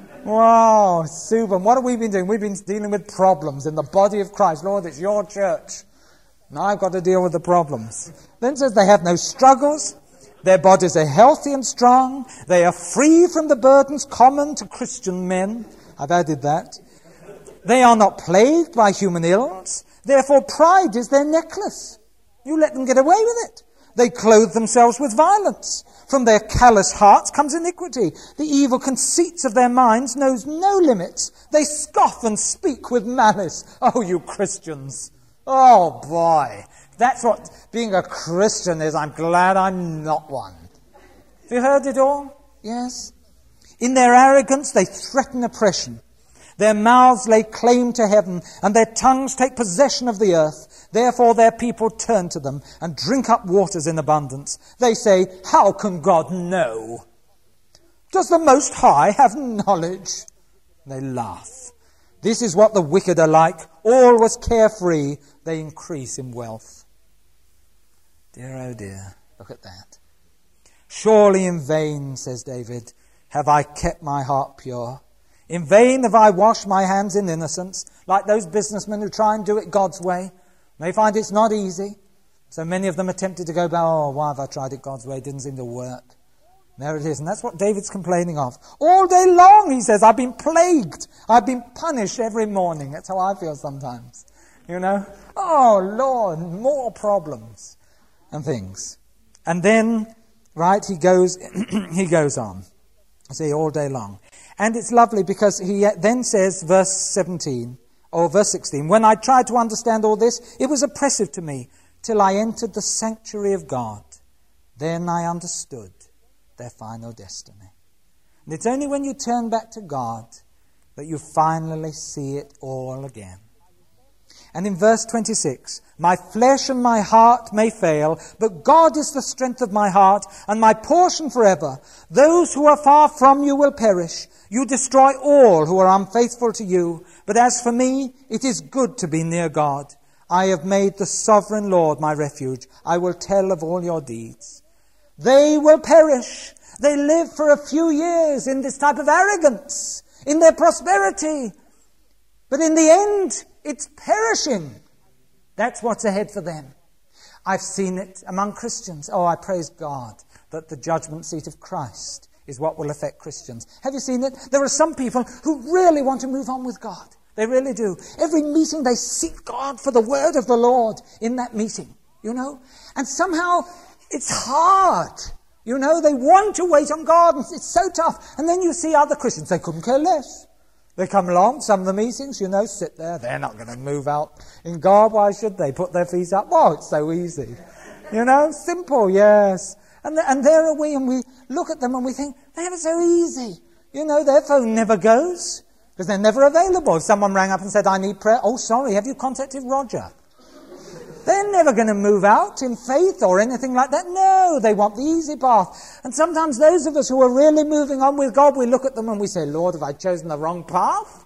Wow, super. And what have we been doing? We've been dealing with problems in the body of Christ. Lord, it's your church. Now I've got to deal with the problems. Then it says they have no struggles. Their bodies are healthy and strong. They are free from the burdens common to Christian men. I've added that. They are not plagued by human ills. Therefore pride is their necklace. You let them get away with it. They clothe themselves with violence. From their callous hearts comes iniquity. The evil conceits of their minds knows no limits. They scoff and speak with malice. Oh, you Christians. Oh, boy. That's what being a Christian is. I'm glad I'm not one. Have you heard it all? Yes. In their arrogance, they threaten oppression. Their mouths lay claim to heaven, and their tongues take possession of the earth. Therefore their people turn to them and drink up waters in abundance. They say, how can God know? Does the Most High have knowledge? They laugh. This is what the wicked are like. Always carefree, they increase in wealth. Dear, oh dear, look at that. Surely in vain, says David, have I kept my heart pure. In vain have I washed my hands in innocence, like those businessmen who try and do it God's way. They find it's not easy. So many of them are tempted to go back, oh, why have I tried it God's way? It didn't seem to work. There it is, and that's what David's complaining of. All day long, he says, I've been plagued. I've been punished every morning. That's how I feel sometimes. You know? Oh, Lord, more problems and things. And then, right, he goes on. See, all day long. And it's lovely because he then says, verse 16, when I tried to understand all this, it was oppressive to me till I entered the sanctuary of God. Then I understood their final destiny. And it's only when you turn back to God that you finally see it all again. And in verse 26, my flesh and my heart may fail, but God is the strength of my heart and my portion forever. Those who are far from you will perish. You destroy all who are unfaithful to you. But as for me, it is good to be near God. I have made the sovereign Lord my refuge. I will tell of all your deeds. They will perish. They live for a few years in this type of arrogance, in their prosperity. But in the end, it's perishing. That's what's ahead for them. I've seen it among Christians. Oh, I praise God that the judgment seat of Christ is what will affect Christians. Have you seen it? There are some people who really want to move on with God. They really do. Every meeting they seek God for the word of the Lord in that meeting, you know. And somehow it's hard. You know, they want to wait on God, and it's so tough. And then you see other Christians, they couldn't care less. They come along, some of the meetings, you know, sit there. They're not going to move out in God. Why should they put their feet up? Oh, it's so easy. You know, simple, yes. And there are we, and we look at them and we think, they have it so easy. You know, their phone never goes because they're never available. If someone rang up and said, I need prayer. Oh, sorry, have you contacted Roger? They're never going to move out in faith or anything like that. No, they want the easy path. And sometimes those of us who are really moving on with God, we look at them and we say, Lord, have I chosen the wrong path?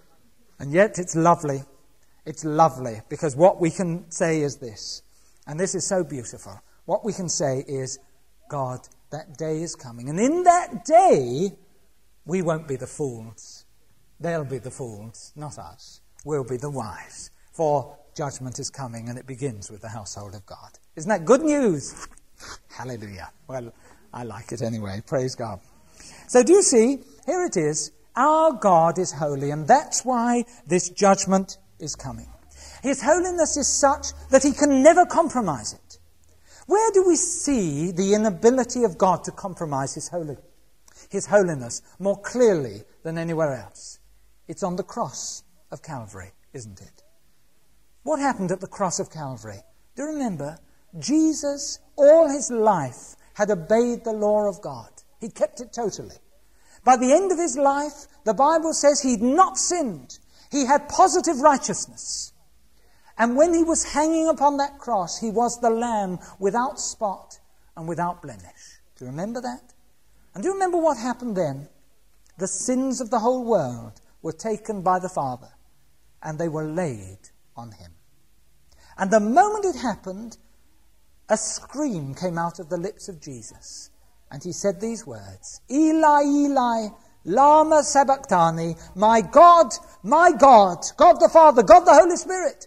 And yet it's lovely. It's lovely because what we can say is this, and this is so beautiful. What we can say is, God, that day is coming. And in that day, we won't be the fools. They'll be the fools, not us. We'll be the wise. For judgment is coming, and it begins with the household of God. Isn't that good news? Hallelujah. Well, I like it anyway. Praise God. So do you see? Here it is. Our God is holy, and that's why this judgment is coming. His holiness is such that he can never compromise it. Where do we see the inability of God to compromise his holiness more clearly than anywhere else? It's on the cross of Calvary, isn't it? What happened at the cross of Calvary? Do you remember? Jesus, all his life, had obeyed the law of God. He'd kept it totally. By the end of his life, the Bible says he'd not sinned. He had positive righteousness. And when he was hanging upon that cross, he was the Lamb without spot and without blemish. Do you remember that? And do you remember what happened then? The sins of the whole world were taken by the Father, and they were laid on him. And the moment it happened, a scream came out of the lips of Jesus. And he said these words, Eli, Eli, lama sabachthani, my God, God the Father, God the Holy Spirit.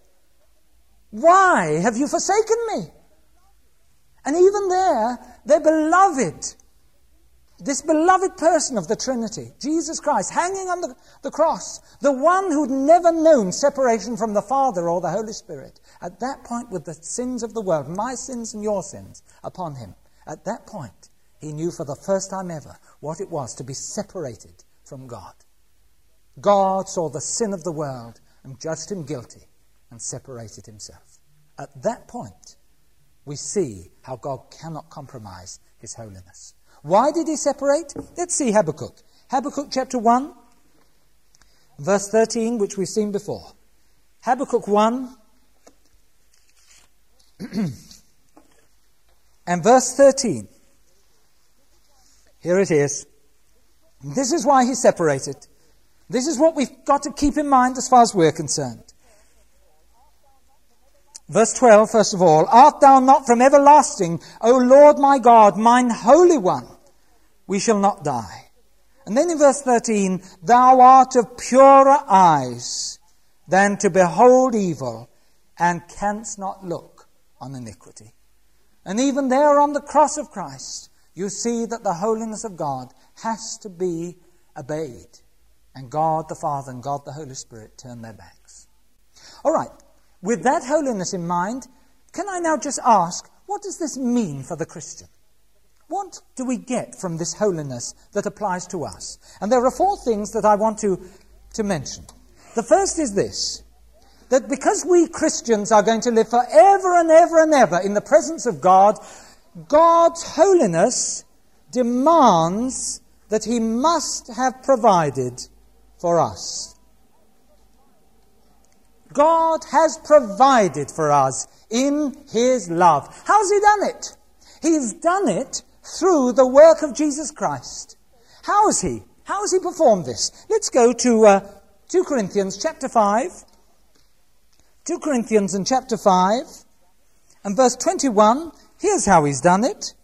Why have you forsaken me? And even there, their beloved, this beloved person of the Trinity, Jesus Christ, hanging on the cross, the one who'd never known separation from the Father or the Holy Spirit, at that point with the sins of the world, my sins and your sins, upon him, at that point, he knew for the first time ever what it was to be separated from God. God saw the sin of the world and judged him guilty and separated himself. At that point, we see how God cannot compromise his holiness. Why did he separate? Let's see Habakkuk. Habakkuk chapter 1, verse 13, which we've seen before. Habakkuk 1 and verse 13. Here it is. This is why he separated. This is what we've got to keep in mind as far as we're concerned. Verse 12, first of all, art thou not from everlasting, O Lord my God, mine Holy One? We shall not die. And then in verse 13, thou art of purer eyes than to behold evil, and canst not look on iniquity. And even there on the cross of Christ, you see that the holiness of God has to be obeyed. And God the Father and God the Holy Spirit turn their backs. All right, with that holiness in mind, can I now just ask, what does this mean for the Christian? What do we get from this holiness that applies to us? And there are 4 things that I want to mention. The first is this, that because we Christians are going to live forever and ever and ever in the presence of God, God's holiness demands that he must have provided for us. God has provided for us in his love. How's he done it? He's done it through the work of Jesus Christ. How has he performed this? Let's go to 2 Corinthians chapter 5. 2 Corinthians and chapter 5 and verse 21. Here's how he's done it.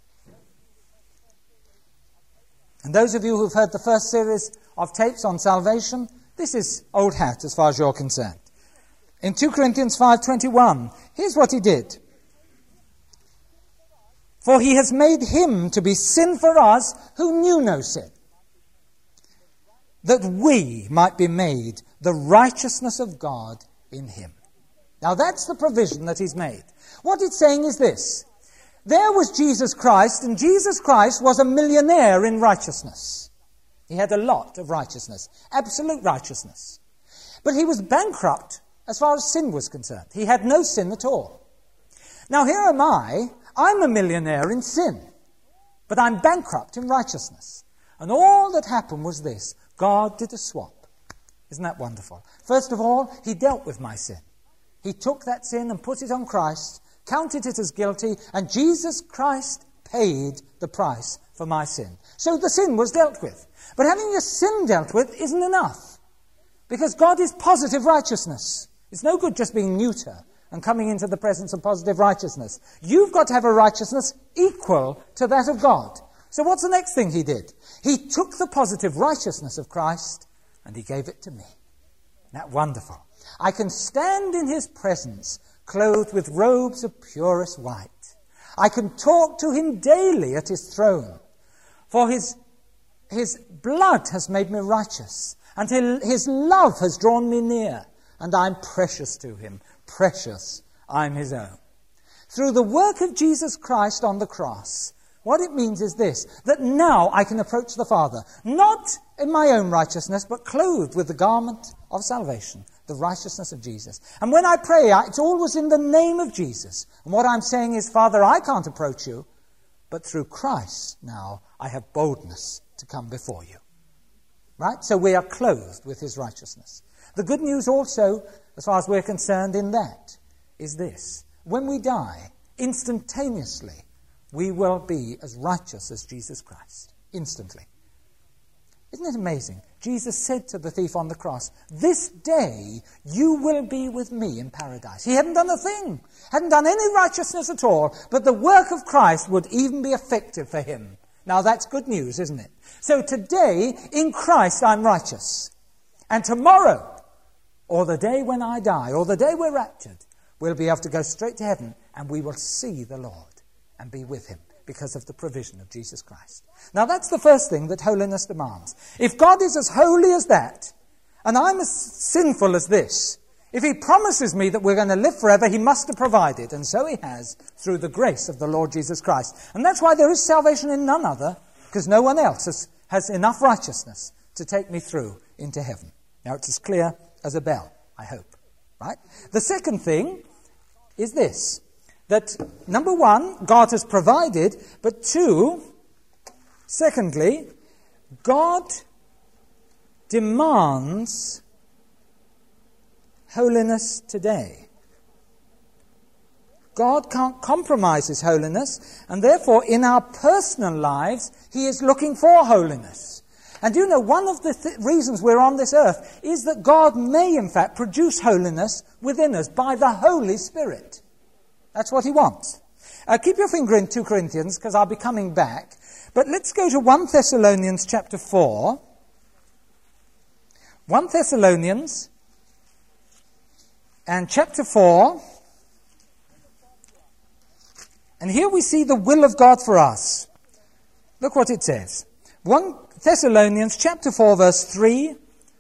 And those of you who've heard the first series of tapes on salvation, this is old hat as far as you're concerned. In 2 Corinthians 5:21, here's what he did. For he has made him to be sin for us who knew no sin, that we might be made the righteousness of God in him. Now that's the provision that he's made. What it's saying is this. There was Jesus Christ, and Jesus Christ was a millionaire in righteousness. He had a lot of righteousness, absolute righteousness. But he was bankrupt as far as sin was concerned. He had no sin at all. Now here am I'm a millionaire in sin, but I'm bankrupt in righteousness. And all that happened was this. God did a swap. Isn't that wonderful? First of all, he dealt with my sin. He took that sin and put it on Christ, counted it as guilty, and Jesus Christ paid the price for my sin. So the sin was dealt with. But having your sin dealt with isn't enough, because God is positive righteousness. It's no good just being neuter and coming into the presence of positive righteousness. You've got to have a righteousness equal to that of God. So what's the next thing he did? He took the positive righteousness of Christ and he gave it to me. Isn't that wonderful? I can stand in his presence clothed with robes of purest white. I can talk to him daily at his throne, for his blood has made me righteous, and his love has drawn me near, and I'm precious to him. Precious, I'm his own. Through the work of Jesus Christ on the cross, what it means is this, that now I can approach the Father, not in my own righteousness, but clothed with the garment of salvation, the righteousness of Jesus. And when I pray, it's always in the name of Jesus. And what I'm saying is, Father, I can't approach you, but through Christ now I have boldness to come before you. Right? So we are clothed with his righteousness. The good news also, as far as we're concerned in that, is this. When we die, instantaneously, we will be as righteous as Jesus Christ. Instantly. Isn't it amazing? Jesus said to the thief on the cross, this day you will be with me in paradise. He hadn't done a thing, hadn't done any righteousness at all, but the work of Christ would even be effective for him. Now that's good news, isn't it? So today, in Christ, I'm righteous. And tomorrow, or the day when I die, or the day we're raptured, we'll be able to go straight to heaven, and we will see the Lord and be with him because of the provision of Jesus Christ. Now that's the first thing that holiness demands. If God is as holy as that, and I'm as sinful as this, if he promises me that we're going to live forever, he must have provided, and so he has, through the grace of the Lord Jesus Christ. And that's why there is salvation in none other, because no one else has enough righteousness to take me through into heaven. Now it's as clear as a bell, I hope. Right? The second thing is this, that number one, God has provided, but secondly, God demands holiness today. God can't compromise his holiness, and therefore in our personal lives, he is looking for holiness. And you know, one of the reasons we're on this earth is that God may, in fact, produce holiness within us by the Holy Spirit. That's what he wants. Keep your finger in 2 Corinthians, because I'll be coming back. But let's go to 1 Thessalonians chapter 4. 1 Thessalonians and chapter 4. And here we see the will of God for us. Look what it says. 1 Thessalonians chapter 4 verse 3.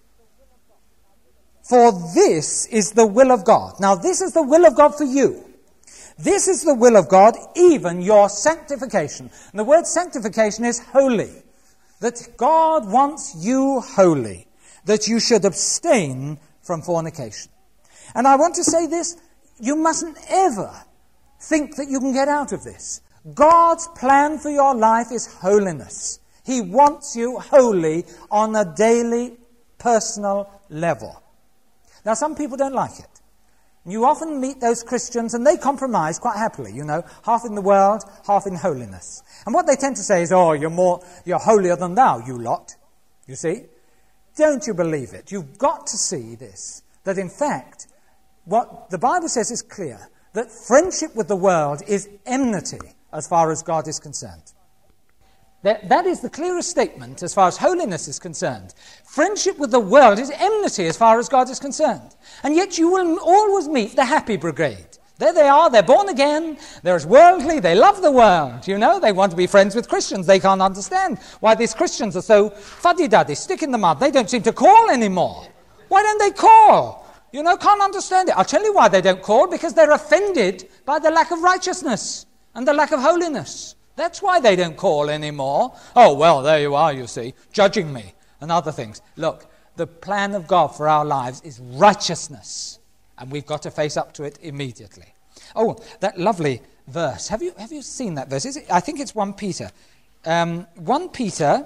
For this is the will of God. Now this is the will of God for you. This is the will of God, even your sanctification. And the word sanctification is holy. That God wants you holy. That you should abstain from fornication. And I want to say this, you mustn't ever think that you can get out of this. God's plan for your life is holiness. He wants you holy on a daily, personal level. Now, some people don't like it. You often meet those Christians, and they compromise quite happily, half in the world, half in holiness. And what they tend to say is, oh, you're holier than thou, you lot. You see? Don't you believe it? You've got to see this, that in fact, what the Bible says is clear, that friendship with the world is enmity as far as God is concerned. That is the clearest statement as far as holiness is concerned. Friendship with the world is enmity as far as God is concerned. And yet you will always meet the happy brigade. There they are, they're born again, they're as worldly, they love the world, they want to be friends with Christians. They can't understand why these Christians are so fuddy-duddy, stick in the mud. They don't seem to call anymore. Why don't they call? Can't understand it. I'll tell you why they don't call, because they're offended by the lack of righteousness and the lack of holiness. That's why they don't call anymore. Oh, well, there you are, you see, judging me and other things. Look, the plan of God for our lives is righteousness, and we've got to face up to it immediately. Oh, that lovely verse. Have you seen that verse? I think it's 1 Peter. 1 Peter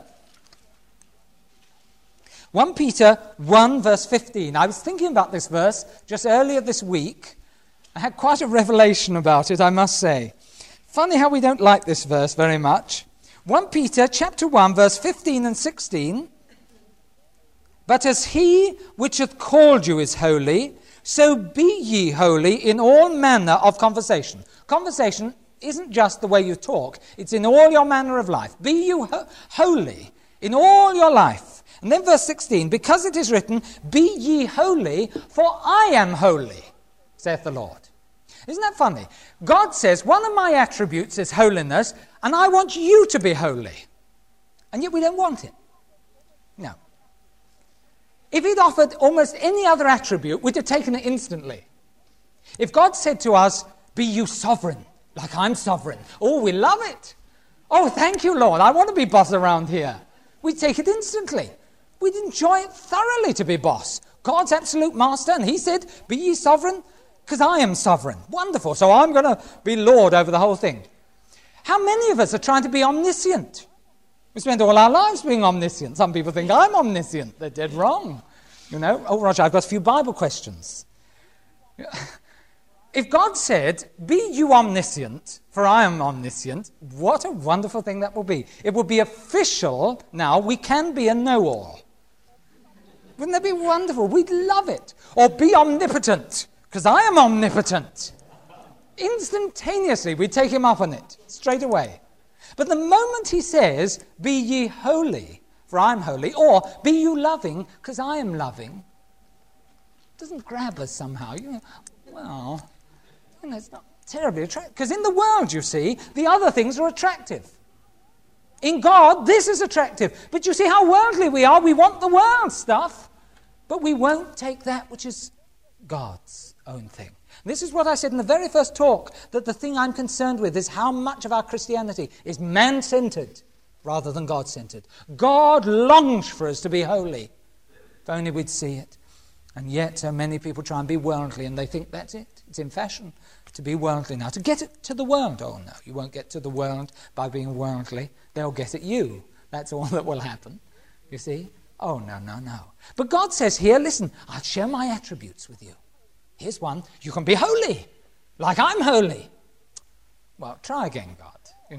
1 verse 15. I was thinking about this verse just earlier this week. I had quite a revelation about it, I must say. Funny how we don't like this verse very much. 1 Peter chapter 1 verse 15 and 16. But as he which hath called you is holy, so be ye holy in all manner of conversation. Conversation isn't just the way you talk. It's in all your manner of life. Be you holy in all your life. And then verse 16. Because it is written, be ye holy, for I am holy, saith the Lord. Isn't that funny? God says, one of my attributes is holiness, and I want you to be holy. And yet we don't want it. No. If he'd offered almost any other attribute, we'd have taken it instantly. If God said to us, be you sovereign, like I'm sovereign. Oh, we love it. Oh, thank you, Lord. I want to be boss around here. We'd take it instantly. We'd enjoy it thoroughly to be boss. God's absolute master, and he said, be ye sovereign, because I am sovereign. Wonderful. So I'm going to be Lord over the whole thing. How many of us are trying to be omniscient? We spend all our lives being omniscient. Some people think I'm omniscient. They're dead wrong. Oh, Roger, I've got a few Bible questions. If God said, be you omniscient, for I am omniscient, what a wonderful thing that will be. It will be official now. We can be a know-all. Wouldn't that be wonderful? We'd love it. Or be omnipotent, because I am omnipotent. Instantaneously, we take him up on it, straight away. But the moment he says, be ye holy, for I am holy, or be you loving, because I am loving, it doesn't grab us somehow. It's not terribly attractive. Because in the world, you see, the other things are attractive. In God, this is attractive. But you see how worldly we are. We want the world stuff, but we won't take that which is God's own thing. This is what I said in the very first talk, that the thing I'm concerned with is how much of our Christianity is man-centered rather than God-centered. God longs for us to be holy. If only we'd see it. And yet so many people try and be worldly, and they think that's it. It's in fashion to be worldly now. To get it to the world. Oh no, you won't get to the world by being worldly. They'll get at you. That's all that will happen. You see? Oh no. But God says here, listen, I'll share my attributes with you. Here's one. You can be holy, like I'm holy. Well, try again, God.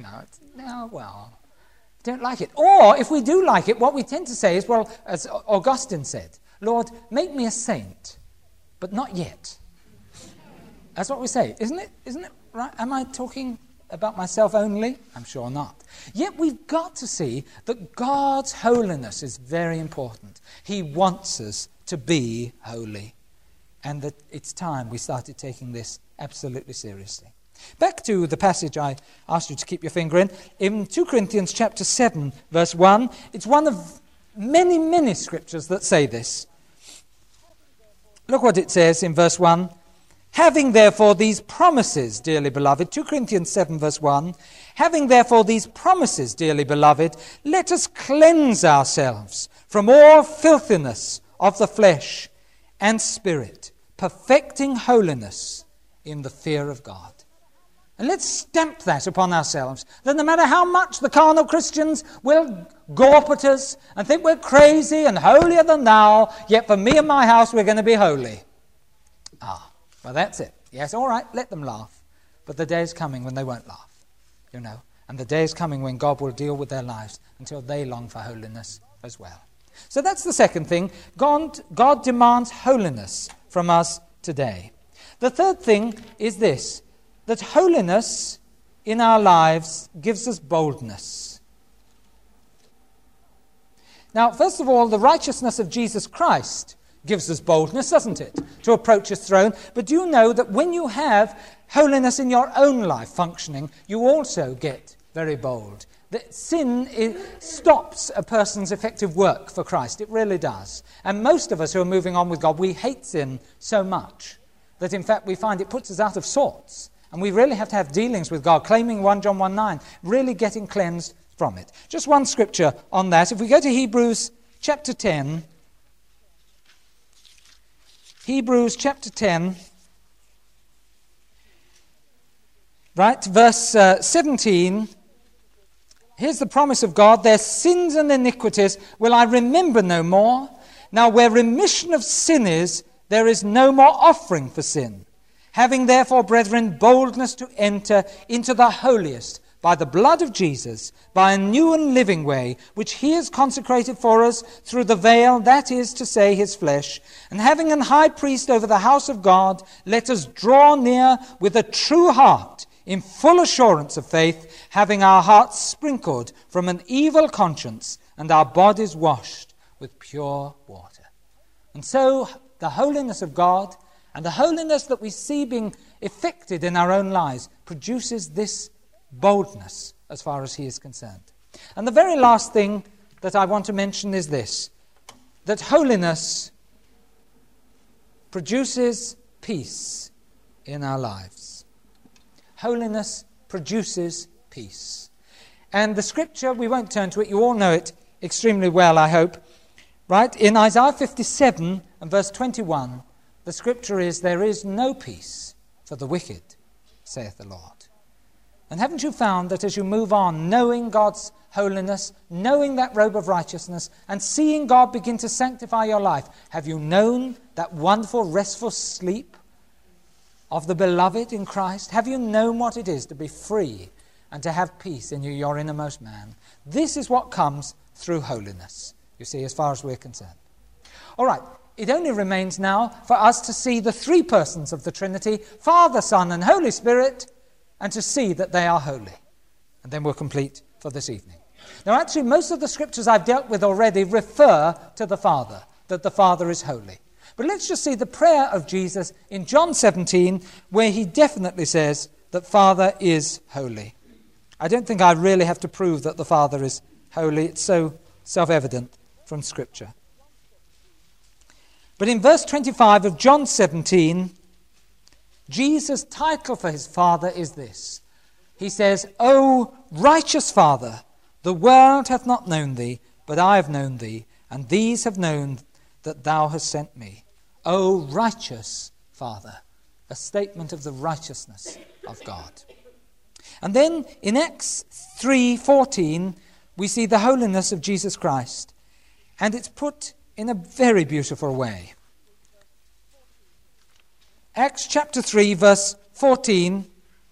Don't like it. Or, if we do like it, what we tend to say is, well, as Augustine said, Lord, make me a saint, but not yet. That's what we say, isn't it? Isn't it right? Am I talking about myself only? I'm sure not. Yet we've got to see that God's holiness is very important. He wants us to be holy. And that it's time we started taking this absolutely seriously. Back to the passage I asked you to keep your finger in 2 Corinthians chapter 7, verse 1. It's one of many, many scriptures that say this. Look what it says in verse 1. Having therefore these promises, dearly beloved, 2 Corinthians 7, verse 1, having therefore these promises, dearly beloved, let us cleanse ourselves from all filthiness of the flesh and spirit, perfecting holiness in the fear of God. And let's stamp that upon ourselves, that no matter how much the carnal Christians will gawp at us and think we're crazy and holier than thou, yet for me and my house we're going to be holy. Well, that's it. Yes, all right, let them laugh. But the day is coming when they won't laugh, you know. And the day is coming when God will deal with their lives until they long for holiness as well. So that's the second thing. God demands holiness from us today. The third thing is this, that holiness in our lives gives us boldness. Now, first of all, the righteousness of Jesus Christ gives us boldness, doesn't it, to approach his throne. But do you know that when you have holiness in your own life functioning, you also get very bold? That sin stops a person's effective work for Christ. It really does. And most of us who are moving on with God, we hate sin so much that in fact we find it puts us out of sorts. And we really have to have dealings with God, claiming 1 John 1:9, really getting cleansed from it. Just one scripture on that. If we go to Hebrews chapter 10, Hebrews chapter 10, right, verse 17. Here's the promise of God. Their sins and iniquities will I remember no more. Now where remission of sin is, there is no more offering for sin. Having therefore, brethren, boldness to enter into the holiest by the blood of Jesus, by a new and living way, which he has consecrated for us through the veil, that is to say, his flesh. And having an high priest over the house of God, let us draw near with a true heart, in full assurance of faith, having our hearts sprinkled from an evil conscience and our bodies washed with pure water. And so the holiness of God and the holiness that we see being effected in our own lives produces this boldness as far as he is concerned. And the very last thing that I want to mention is this, that holiness produces peace in our lives. Holiness produces peace. And the scripture, we won't turn to it, you all know it extremely well, I hope. Right? In Isaiah 57 and verse 21, the scripture is, there is no peace for the wicked, saith the Lord. And haven't you found that as you move on, knowing God's holiness, knowing that robe of righteousness, and seeing God begin to sanctify your life, have you known that wonderful, restful sleep of the beloved in Christ? Have you known what it is to be free and to have peace in your innermost man? This is what comes through holiness, you see, as far as we're concerned. All right, it only remains now for us to see the three persons of the Trinity, Father, Son, and Holy Spirit, and to see that they are holy. And then we're complete for this evening. Now, actually, most of the scriptures I've dealt with already refer to the Father, that the Father is holy. But let's just see the prayer of Jesus in John 17, where he definitely says that Father is holy. I don't think I really have to prove that the Father is holy. It's so self-evident from Scripture. But in verse 25 of John 17, Jesus' title for his Father is this. He says, O righteous Father, the world hath not known thee, but I have known thee, and these have known that thou hast sent me. O righteous Father, a statement of the righteousness of God. And then in Acts 3:14, we see the holiness of Jesus Christ, and it's put in a very beautiful way. Acts chapter 3, verse 14,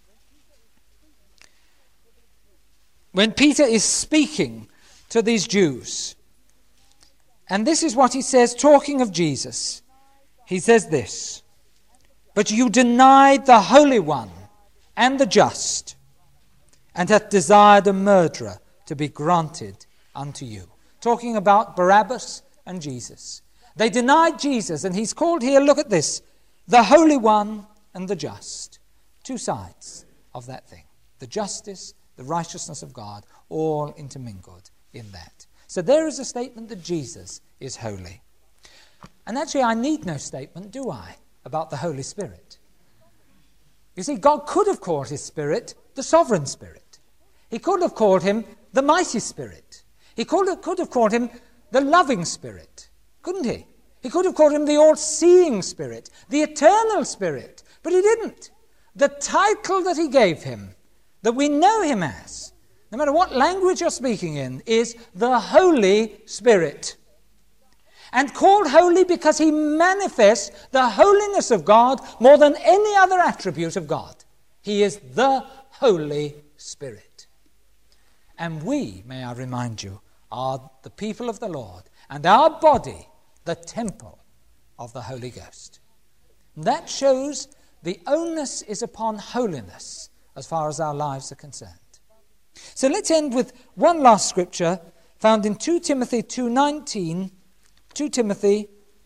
when Peter is speaking to these Jews, and this is what he says, talking of Jesus. He says this, but you denied the Holy One and the just, and hath desired a murderer to be granted unto you. Talking about Barabbas and Jesus. They denied Jesus, and he's called here, look at this, the Holy One and the Just. Two sides of that thing. The justice, the righteousness of God, all intermingled in that. So there is a statement that Jesus is holy. And actually I need no statement, do I, about the Holy Spirit? You see, God could have called his Spirit the Sovereign Spirit. He could have called him the Mighty Spirit. He could have called him the Loving Spirit, couldn't he? He could have called him the All-Seeing Spirit, the Eternal Spirit, but he didn't. The title that he gave him, that we know him as, no matter what language you're speaking in, is the Holy Spirit. And called holy because he manifests the holiness of God more than any other attribute of God. He is the Holy Spirit. And we, may I remind you, are the people of the Lord, and our body, the temple of the Holy Ghost. And that shows the onus is upon holiness as far as our lives are concerned. So let's end with one last scripture found in 2 Timothy 2:19. 2 Timothy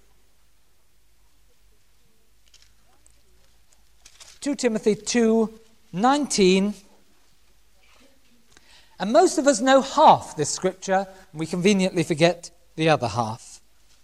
2:19. And most of us know half this scripture, and we conveniently forget the other half.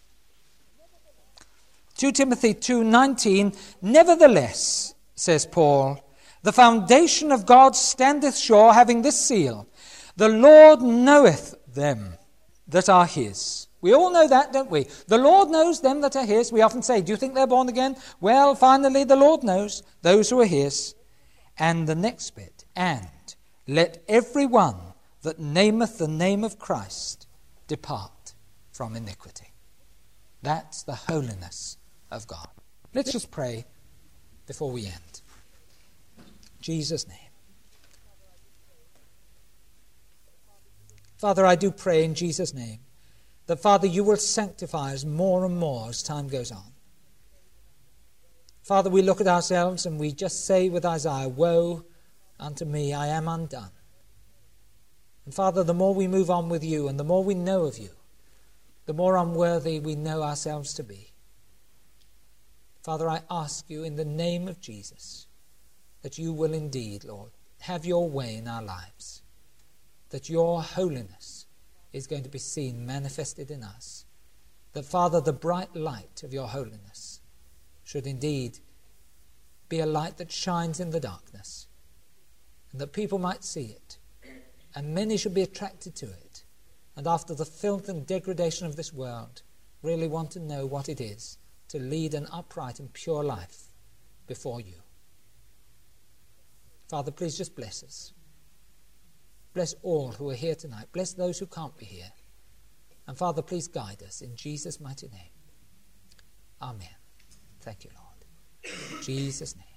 2 Timothy 2:19, nevertheless, says Paul, the foundation of God standeth sure, having this seal, the Lord knoweth them that are his. We all know that, don't we? The Lord knows them that are his. We often say, do you think they're born again? Well, finally, the Lord knows those who are his. And the next bit, and let every one that nameth the name of Christ depart from iniquity. That's the holiness of God. Let's just pray before we end. Jesus' name. Father, I do pray in Jesus' name that, Father, you will sanctify us more and more as time goes on. Father, we look at ourselves and we just say with Isaiah, woe unto me, I am undone. And Father, the more we move on with you and the more we know of you, the more unworthy we know ourselves to be. Father, I ask you in the name of Jesus that you will indeed, Lord, have your way in our lives, that your holiness is going to be seen manifested in us, that, Father, the bright light of your holiness should indeed be a light that shines in the darkness, and that people might see it, and many should be attracted to it, and after the filth and degradation of this world, really want to know what it is to lead an upright and pure life before you. Father, please just bless us. Bless all who are here tonight. Bless those who can't be here. And Father, please guide us in Jesus' mighty name. Amen. Thank you, Lord. In Jesus' name.